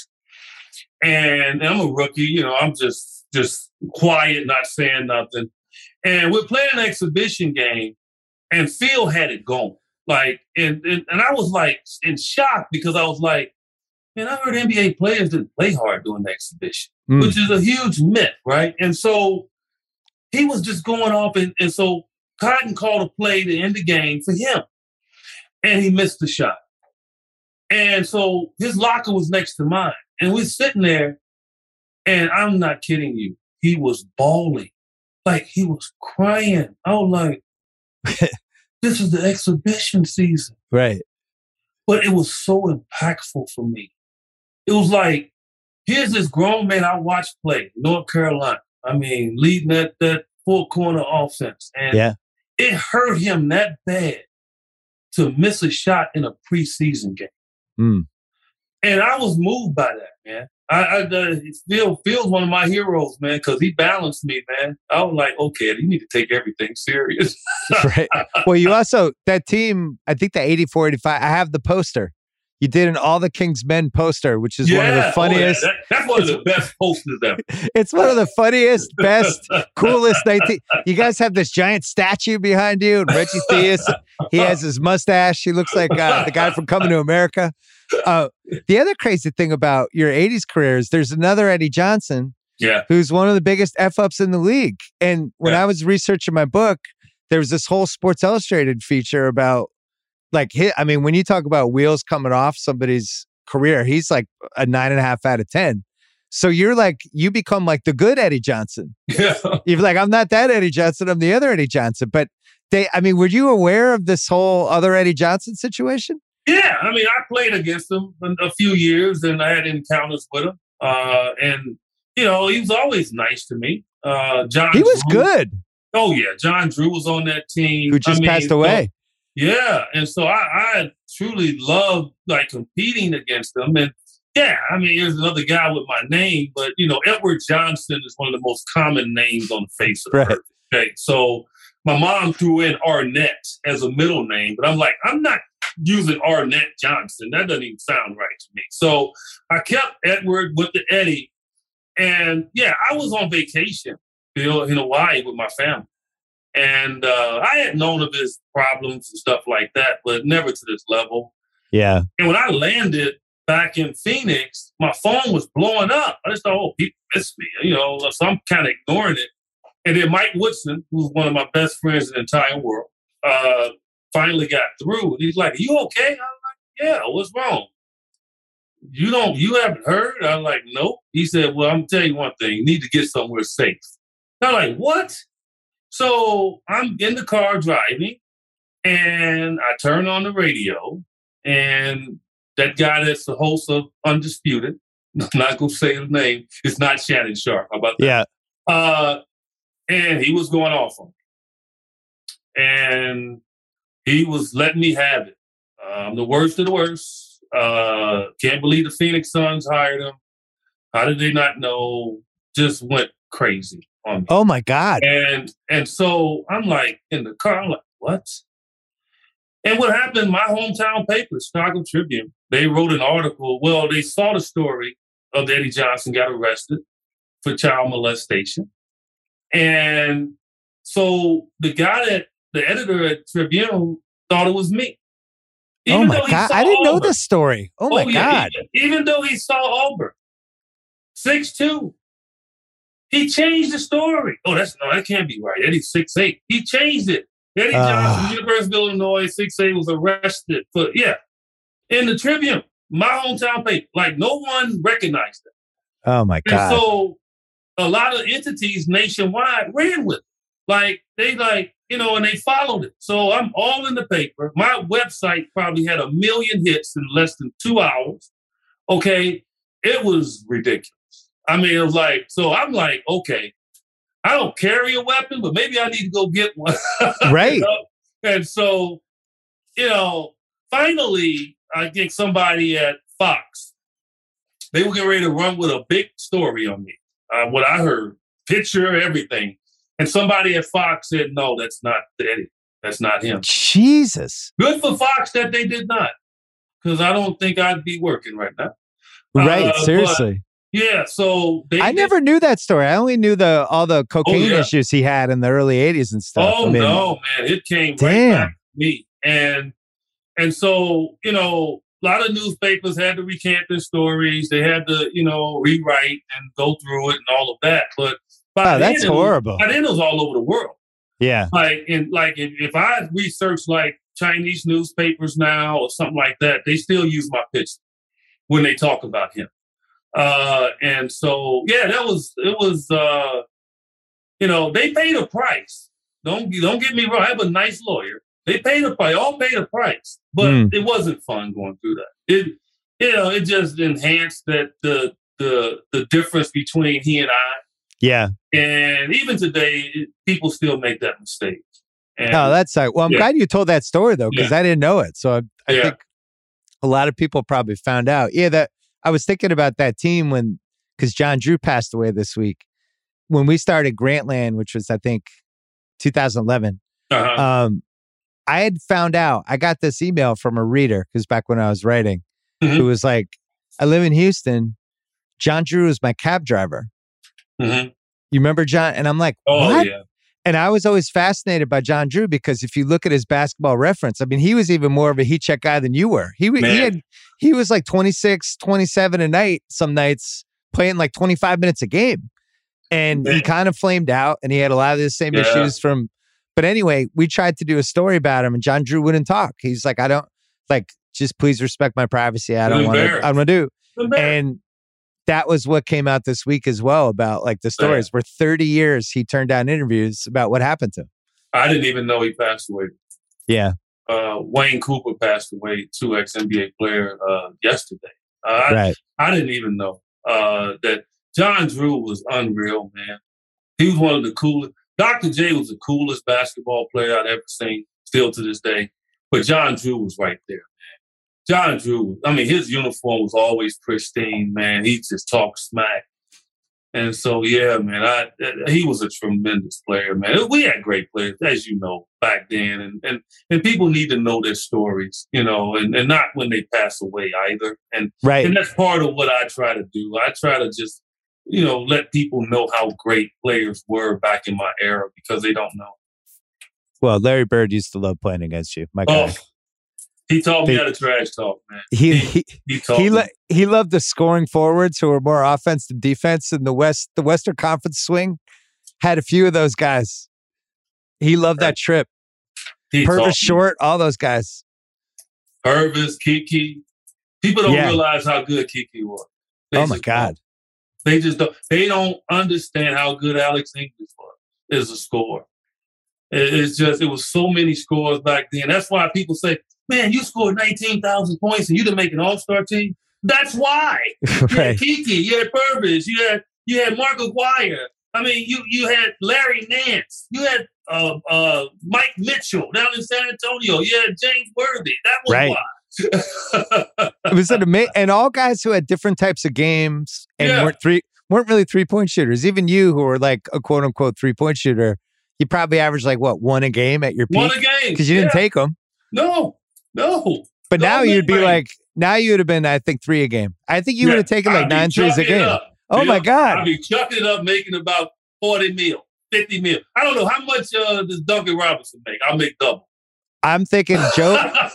And I'm a rookie. I'm just quiet, not saying nothing. And we're playing an exhibition game. And Phil had it going. And I was like in shock because I was like, man, I heard NBA players didn't play hard during the exhibition, which is a huge myth, right? And so he was just going off, and so Cotton called a play to end the game for him, and he missed the shot. And so his locker was next to mine, and we're sitting there, and I'm not kidding you, he was bawling, like he was crying. I was like, this is the exhibition season. Right. But it was so impactful for me. It was like, here's this grown man I watched play, North Carolina. I mean, leading that full corner offense. And it hurt him that bad to miss a shot in a preseason game. And I was moved by that, man. Phil's one of my heroes, man, because he balanced me, man. I was like, okay, you need to take everything serious. Right. Well, you also, that team, I think the 84-85, I have the poster. You did an All the Kings Men poster, which is one of the funniest. That's one of the best posters ever. It's one of the funniest, best, coolest. You guys have this giant statue behind you. And Reggie Theus, he has his mustache. He looks like the guy from Coming to America. The other crazy thing about your 80s career is there's another Eddie Johnson who's one of the biggest F-ups in the league. And when I was researching my book, there was this whole Sports Illustrated feature about when you talk about wheels coming off somebody's career, he's like a 9.5 out of 10. So you become like the good Eddie Johnson. Yeah. You're like, I'm not that Eddie Johnson, I'm the other Eddie Johnson. But were you aware of this whole other Eddie Johnson situation? Yeah. I mean, I played against him for a few years and I had encounters with him. And he was always nice to me. He was good. Oh, yeah. John Drew was on that team. Who just passed away. Yeah. And so I truly loved competing against them. And here's another guy with my name, but Edward Johnson is one of the most common names on the face of the earth. Okay. So my mom threw in Arnett as a middle name, but I'm like, I'm not using Arnett Johnson. That doesn't even sound right to me. So I kept Edward with the Eddie. And yeah, I was on vacation, Bill, in Hawaii with my family. And I had known of his problems and stuff like that, but never to this level. Yeah. And when I landed back in Phoenix, my phone was blowing up. I just thought, oh, people miss me, so I'm kind of ignoring it. And then Mike Woodson, who's one of my best friends in the entire world, finally got through. And he's like, "Are you okay?" I'm like, "Yeah, what's wrong? You haven't heard?" I'm like, "Nope." He said, "Well, I'm going to tell you one thing. You need to get somewhere safe." I'm like, "What?" So I'm in the car driving, and I turn on the radio, and that guy that's the host of Undisputed, I'm not going to say his name, it's not Shannon Sharpe. How about that? Yeah. And he was going off on me. And he was letting me have it. I'm the worst of the worst. Can't believe the Phoenix Suns hired him. How did they not know? Just went crazy on me. Oh, my God. And so I'm like, in the car, I'm like, what? And what happened, my hometown paper, Chicago Tribune, they wrote an article. Well, they saw the story of Eddie Johnson got arrested for child molestation. And so the editor at Tribune thought it was me. Oh my God. I didn't know this story. Oh my God. Even though he saw Auburn, 6'2", he changed the story. Oh, that can't be right. Eddie's 6'8". He changed it. Eddie Johnson, University of Illinois, 6'8", was arrested for, in the Tribune, my hometown paper. Like, no one recognized it. Oh my God. And so a lot of entities nationwide ran with it. And they followed it. So I'm all in the paper. My website probably had 1 million hits in less than 2 hours. Okay. It was ridiculous. I mean, it was like, so I'm like, okay, I don't carry a weapon, but maybe I need to go get one. Right. And so, finally, I think somebody at Fox, they were getting ready to run with a big story on me. What I heard, picture, everything. And somebody at Fox said, "No, that's not Eddie. That's not him." Jesus. Good for Fox that they did not. Because I don't think I'd be working right now. Right, seriously. So I never knew that story. I only knew all the cocaine issues he had in the early 80s and stuff. No, man. It came right back to me. And so, a lot of newspapers had to recant their stories. They had to, rewrite and go through it and all of that. But that's horrible. By then it was all over the world. Yeah. If I research like Chinese newspapers now or something like that, they still use my picture when they talk about him. And so, it was, they paid a price. Don't get me wrong. I have a nice lawyer. They paid a price. All paid a price, but it wasn't fun going through that. It just enhanced that the difference between he and I. Yeah. And even today, people still make that mistake. And, that's right. Well, I'm glad you told that story though, because I didn't know it. So I think a lot of people probably found out. Yeah, that I was thinking about that team because John Drew passed away this week. When we started Grantland, which was, I think, 2011, I had found out, I got this email from a reader, because back when I was writing, who was like, "I live in Houston. John Drew is my cab driver." Mm-hmm. You remember John? And I'm like, what? Yeah. And I was always fascinated by John Drew, because if you look at his Basketball Reference, I mean, he was even more of a heat check guy than you were. He was like 26, 27 a night, some nights, playing like 25 minutes a game. And he kind of flamed out, and he had a lot of the same issues but anyway, we tried to do a story about him, and John Drew wouldn't talk. He's like, just please respect my privacy. I don't want to do. And that was what came out this week as well, about like the stories where 30 years he turned down interviews about what happened to him. I didn't even know he passed away. Yeah. Wayne Cooper passed away, 2 ex-NBA player, yesterday. Right. I didn't even know that John Drew was unreal, man. He was one of the coolest. Dr. J was the coolest basketball player I'd ever seen, still to this day. But John Drew was right there, man. John Drew, his uniform was always pristine, man. He just talked smack. And so, yeah, man, he was a tremendous player, man. We had great players, as you know, back then. And people need to know their stories, you know, and not when they pass away either. And that's part of what I try to do. I try to just, you know, let people know how great players were back in my era because they don't know. Well, Larry Bird used to love playing against you. My God. He taught me how to trash talk, man. He loved the scoring forwards who were more offense than defense in the West. The Western Conference swing had a few of those guys. He loved that trip. Purvis Short, all those guys. Purvis, Kiki. People don't realize how good Kiki was. Oh my God. They just don't. They don't understand how good Alex English was as a scorer. It was so many scores back then. That's why people say, man, you scored 19,000 points and you didn't make an all-star team. That's why. You had Kiki, you had Purvis, you had Mark Aguirre. I mean, you had Larry Nance, you had Mike Mitchell down in San Antonio, you had James Worthy. That was why. It was and all guys who had different types of games and weren't really 3-point shooters. Even you, who were like a quote unquote 3-point shooter, you probably averaged like one a game at your peak. One a game because you didn't take them. No. But now you'd be like, now you would have been, I think, 3 a game. I think you would have taken like 9 threes a game. Oh my God. I'd be chucking it up, making about 40 mil, 50 mil. I don't know how much does Duncan Robinson make. I'll make double. I'm thinking Joe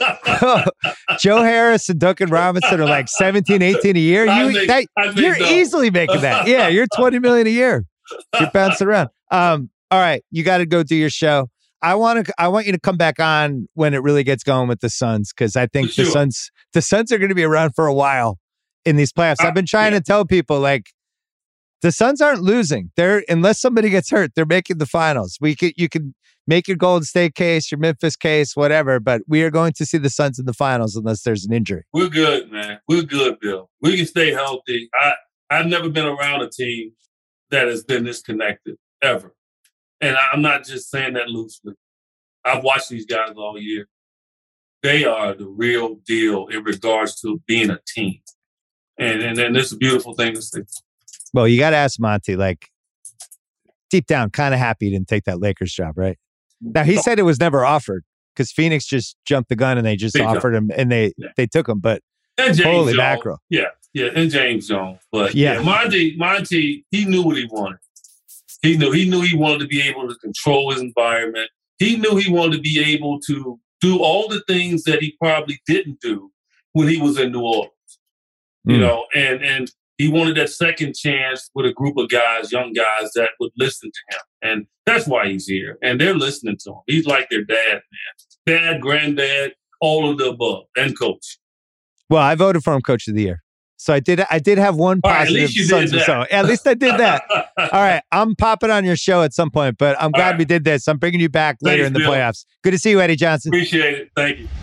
Harris and Duncan Robinson are like 17, 18 a year. You're easily making that. Yeah, you're 20 million a year. You're bouncing around. All right, you got to go do your show. I want you to come back on when it really gets going with the Suns, because I think the Suns are going to be around for a while in these playoffs. I've been trying to tell people, like, the Suns aren't losing. Unless somebody gets hurt, they're making the finals. You can make your Golden State case, your Memphis case, whatever, but we are going to see the Suns in the finals unless there's an injury. We're good, man. We're good, Bill. We can stay healthy. I've never been around a team that has been this connected, ever. And I'm not just saying that loosely. I've watched these guys all year. They are the real deal in regards to being a team. And it's a beautiful thing to see. Well, you got to ask Monty, like, deep down, kind of happy he didn't take that Lakers job, right? Now, he said it was never offered because Phoenix just jumped the gun and they just offered him and they took him. But holy mackerel. Yeah, and James Jones. But Monty, he knew what he wanted. He knew he wanted to be able to control his environment. He knew he wanted to be able to do all the things that he probably didn't do when he was in New Orleans. You know, and he wanted that second chance with a group of guys, young guys that would listen to him. And that's why he's here. And they're listening to him. He's like their dad, man. Dad, granddad, all of the above, and coach. Well, I voted for him coach of the year. So I did have one positive. At least you did that. At least I did that. All right. I'm popping on your show at some point, but I'm glad we did this. I'm bringing you back later in the playoffs. Good to see you, Eddie Johnson. Appreciate it. Thank you.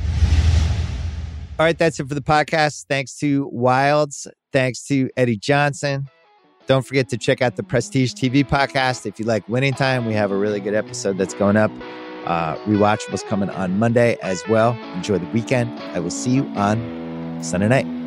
All right. That's it for the podcast. Thanks to Wilds. Thanks to Eddie Johnson. Don't forget to check out the Prestige TV podcast. If you like Winning Time, we have a really good episode that's going up. Rewatchables coming on Monday as well. Enjoy the weekend. I will see you on Sunday night.